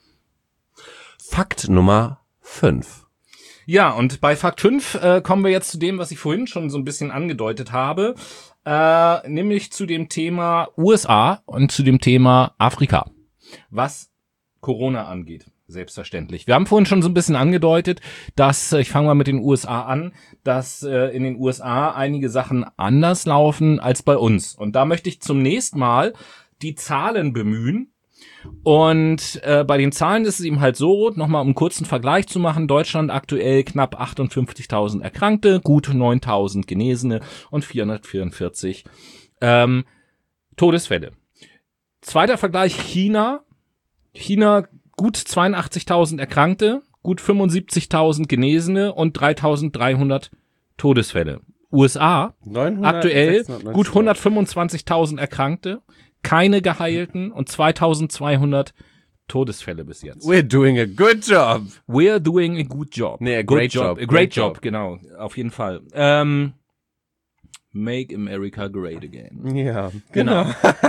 [SPEAKER 1] Fakt Nummer fünf.
[SPEAKER 2] Ja, und bei Fakt fünf äh, kommen wir jetzt zu dem, was ich vorhin schon so ein bisschen angedeutet habe, äh, nämlich zu dem Thema U S A und zu dem Thema Afrika, was Corona angeht. Selbstverständlich. Wir haben vorhin schon so ein bisschen angedeutet, dass, ich fange mal mit den U S A an, dass äh, in den U S A einige Sachen anders laufen als bei uns. Und da möchte ich zunächst mal die Zahlen bemühen. Und äh, bei den Zahlen ist es eben halt so, nochmal um einen kurzen Vergleich zu machen, Deutschland aktuell knapp achtundfünfzigtausend Erkrankte, gut neuntausend Genesene und vierhundertvierundvierzig ähm, Todesfälle. Zweiter Vergleich China. China gut zweiundachtzigtausend Erkrankte, gut fünfundsiebzigtausend Genesene und dreitausenddreihundert Todesfälle. U S A aktuell gut hundertfünfundzwanzigtausend Erkrankte, keine Geheilten und zweitausendzweihundert Todesfälle bis jetzt.
[SPEAKER 1] We're doing a good job.
[SPEAKER 2] We're doing a good job.
[SPEAKER 1] Nee, a great
[SPEAKER 2] good
[SPEAKER 1] job.
[SPEAKER 2] A great job, genau, auf jeden Fall. Ähm, Make America Great Again.
[SPEAKER 1] Ja,
[SPEAKER 2] genau.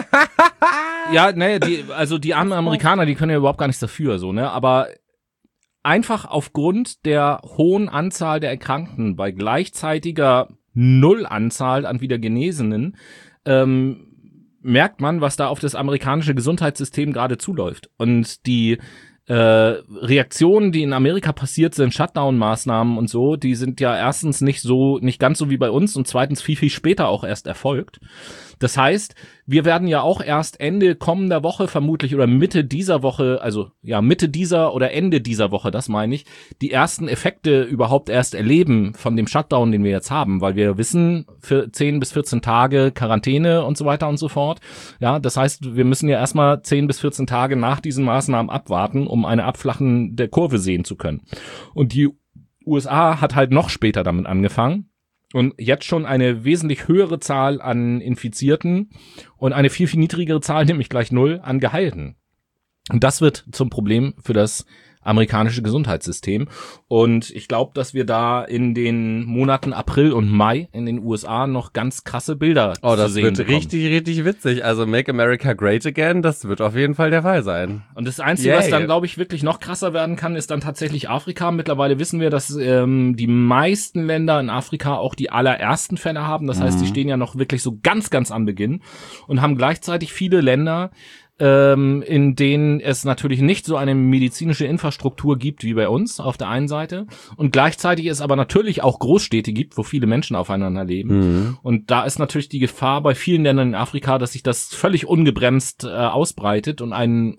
[SPEAKER 2] Ja, ne, die, also die armen Amerikaner, die können ja überhaupt gar nichts dafür, so, ne, aber einfach aufgrund der hohen Anzahl der Erkrankten bei gleichzeitiger Nullanzahl an wieder Genesenen, ähm, merkt man, was da auf das amerikanische Gesundheitssystem gerade zuläuft. Und die äh, Reaktionen, die in Amerika passiert sind, Shutdown-Maßnahmen und so, die sind ja erstens nicht so, nicht ganz so wie bei uns und zweitens viel, viel später auch erst erfolgt. Das heißt, wir werden ja auch erst Ende kommender Woche vermutlich oder Mitte dieser Woche, also ja Mitte dieser oder Ende dieser Woche, das meine ich, die ersten Effekte überhaupt erst erleben von dem Shutdown, den wir jetzt haben, weil wir wissen, für zehn bis vierzehn Tage Quarantäne und so weiter und so fort. Ja, das heißt, wir müssen ja erstmal zehn bis vierzehn Tage nach diesen Maßnahmen abwarten, um eine Abflachen der Kurve sehen zu können. Und die U S A hat halt noch später damit angefangen. Und jetzt schon eine wesentlich höhere Zahl an Infizierten und eine viel, viel niedrigere Zahl, nämlich gleich null, an Geheilten. Und das wird zum Problem für das amerikanische Gesundheitssystem. Und ich glaube, dass wir da in den Monaten April und Mai in den U S A noch ganz krasse Bilder
[SPEAKER 1] oh,
[SPEAKER 2] zu sehen
[SPEAKER 1] das wird
[SPEAKER 2] bekommen.
[SPEAKER 1] richtig, richtig witzig. Also Make America Great Again, das wird auf jeden Fall der Fall sein.
[SPEAKER 2] Und das Einzige,
[SPEAKER 1] Yay.
[SPEAKER 2] was dann, glaube ich, wirklich noch krasser werden kann, ist dann tatsächlich Afrika. Mittlerweile wissen wir, dass ähm, die meisten Länder in Afrika auch die allerersten Fälle haben. Das heißt, die stehen ja noch wirklich so ganz, ganz am Beginn und haben gleichzeitig viele Länder, ähm, in denen es natürlich nicht so eine medizinische Infrastruktur gibt wie bei uns auf der einen Seite und gleichzeitig es aber natürlich auch Großstädte gibt, wo viele Menschen aufeinander leben. Mhm. Und da ist natürlich die Gefahr bei vielen Ländern in Afrika, dass sich das völlig ungebremst äh, ausbreitet und einen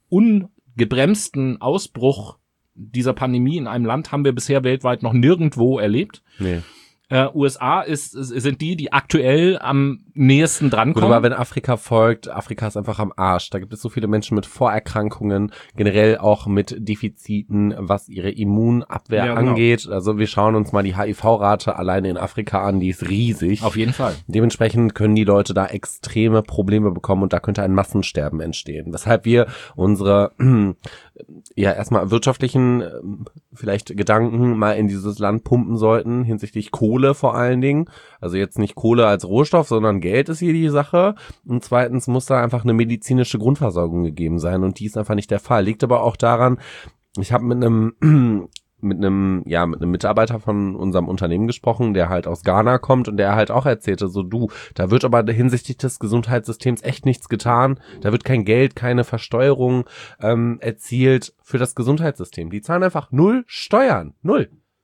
[SPEAKER 2] ungebremsten Ausbruch dieser Pandemie in einem Land haben wir bisher weltweit noch nirgendwo erlebt. Nee. Uh, U S A ist, sind die, die aktuell am nächsten drankommen.
[SPEAKER 1] Gut, aber wenn Afrika folgt, Afrika ist einfach am Arsch. Da gibt es so viele Menschen mit Vorerkrankungen, generell auch mit Defiziten, was ihre Immunabwehr ja, genau. angeht. Also wir schauen uns mal die H I V-Rate alleine in Afrika an, die ist riesig.
[SPEAKER 2] Auf jeden Fall.
[SPEAKER 1] Dementsprechend können die Leute da extreme Probleme bekommen und da könnte ein Massensterben entstehen. Weshalb wir unsere ja erstmal wirtschaftlichen vielleicht Gedanken mal in dieses Land pumpen sollten, hinsichtlich Kohle vor allen Dingen. Also jetzt nicht Kohle als Rohstoff, sondern Geld ist hier die Sache. Und zweitens muss da einfach eine medizinische Grundversorgung gegeben sein und die ist einfach nicht der Fall. Liegt aber auch daran, ich habe mit einem mit einem ja mit einem Mitarbeiter von unserem Unternehmen gesprochen, der halt aus Ghana kommt und der halt auch erzählte, so du, da wird aber hinsichtlich des Gesundheitssystems echt nichts getan, da wird kein Geld, keine Versteuerung ähm, erzielt für das Gesundheitssystem. Die zahlen einfach null Steuern, null.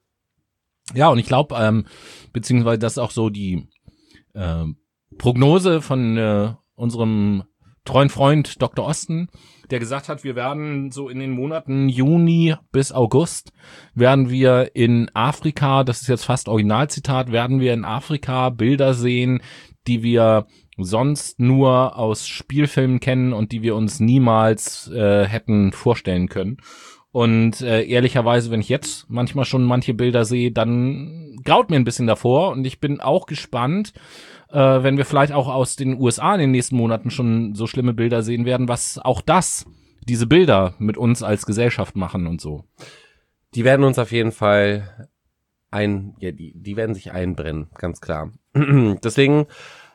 [SPEAKER 2] Ja, und ich glaube, ähm, beziehungsweise das ist auch so die äh, Prognose von äh, unserem treuen Freund Doktor Osten, der gesagt hat, wir werden so in den Monaten Juni bis August, werden wir in Afrika, das ist jetzt fast Originalzitat, werden wir in Afrika Bilder sehen, die wir sonst nur aus Spielfilmen kennen und die wir uns niemals äh, hätten vorstellen können. Und äh, ehrlicherweise, wenn ich jetzt manchmal schon manche Bilder sehe, dann graut mir ein bisschen davor und ich bin auch gespannt, äh, wenn wir vielleicht auch aus den U S A in den nächsten Monaten schon so schlimme Bilder sehen werden, was auch das, diese Bilder mit uns als Gesellschaft machen und so.
[SPEAKER 1] Die werden uns auf jeden Fall ein, ja, die, die werden sich einbrennen, ganz klar. Deswegen,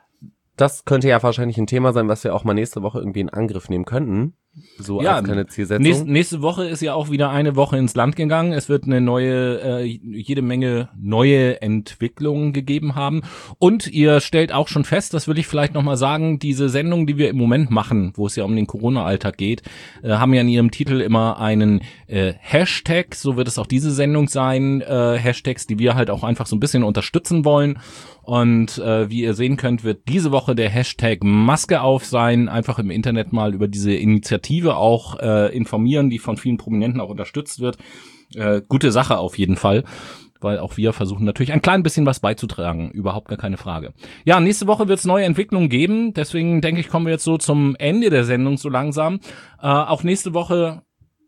[SPEAKER 1] das könnte ja wahrscheinlich ein Thema sein, was wir auch mal nächste Woche irgendwie in Angriff nehmen könnten. So ja, als kleine Zielsetzung.
[SPEAKER 2] Nächste, nächste Woche ist ja auch wieder eine Woche ins Land gegangen. Es wird eine neue, äh, jede Menge neue Entwicklungen gegeben haben. Und ihr stellt auch schon fest, das will ich vielleicht nochmal sagen, diese Sendung, die wir im Moment machen, wo es ja um den Corona-Alltag geht, äh, haben ja in ihrem Titel immer einen äh, Hashtag. So wird es auch diese Sendung sein. Äh, Hashtags, die wir halt auch einfach so ein bisschen unterstützen wollen. Und äh, wie ihr sehen könnt, wird diese Woche der Hashtag Maske auf sein. Einfach im Internet mal über diese Initiative auch äh, informieren, die von vielen Prominenten auch unterstützt wird. Äh, gute Sache auf jeden Fall, weil auch wir versuchen natürlich ein klein bisschen was beizutragen. Überhaupt gar keine Frage. Ja, nächste Woche wird es neue Entwicklungen geben. Deswegen denke ich, kommen wir jetzt so zum Ende der Sendung so langsam. Äh, auch nächste Woche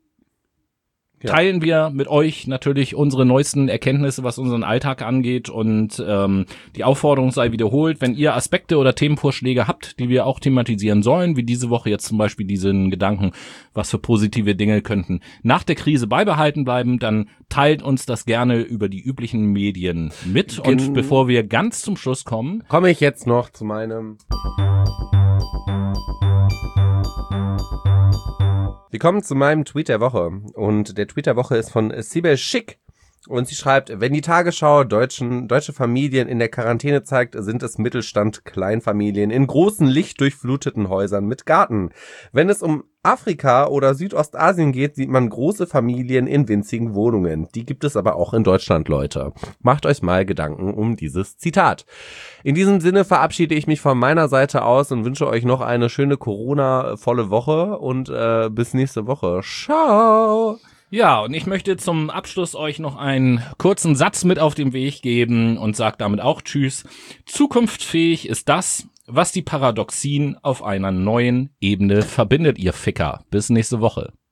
[SPEAKER 2] teilen wir mit euch natürlich unsere neuesten Erkenntnisse, was unseren Alltag angeht und ähm, die Aufforderung sei wiederholt, wenn ihr Aspekte oder Themenvorschläge habt, die wir auch thematisieren sollen, wie diese Woche jetzt zum Beispiel diesen Gedanken, was für positive Dinge könnten nach der Krise beibehalten bleiben, dann teilt uns das gerne über die üblichen Medien mit. Und Gen- bevor wir ganz zum Schluss kommen,
[SPEAKER 1] komme ich jetzt noch zu meinem... Wir kommen zu meinem Tweet der Woche und der Tweet der Woche ist von Sibel Schick und sie schreibt, wenn die Tagesschau deutschen, deutsche Familien in der Quarantäne zeigt, sind es Mittelstand Kleinfamilien in großen lichtdurchfluteten Häusern mit Garten. Wenn es um Afrika oder Südostasien geht, sieht man große Familien in winzigen Wohnungen. Die gibt es aber auch in Deutschland, Leute. Macht euch mal Gedanken um dieses Zitat. In diesem Sinne verabschiede ich mich von meiner Seite aus und wünsche euch noch eine schöne Corona-volle Woche und äh, bis nächste Woche. Ciao!
[SPEAKER 2] Ja, und ich möchte zum Abschluss euch noch einen kurzen Satz mit auf den Weg geben und sage damit auch Tschüss. Zukunftsfähig ist das, was die Paradoxien auf einer neuen Ebene verbindet, ihr Ficker. Bis nächste Woche.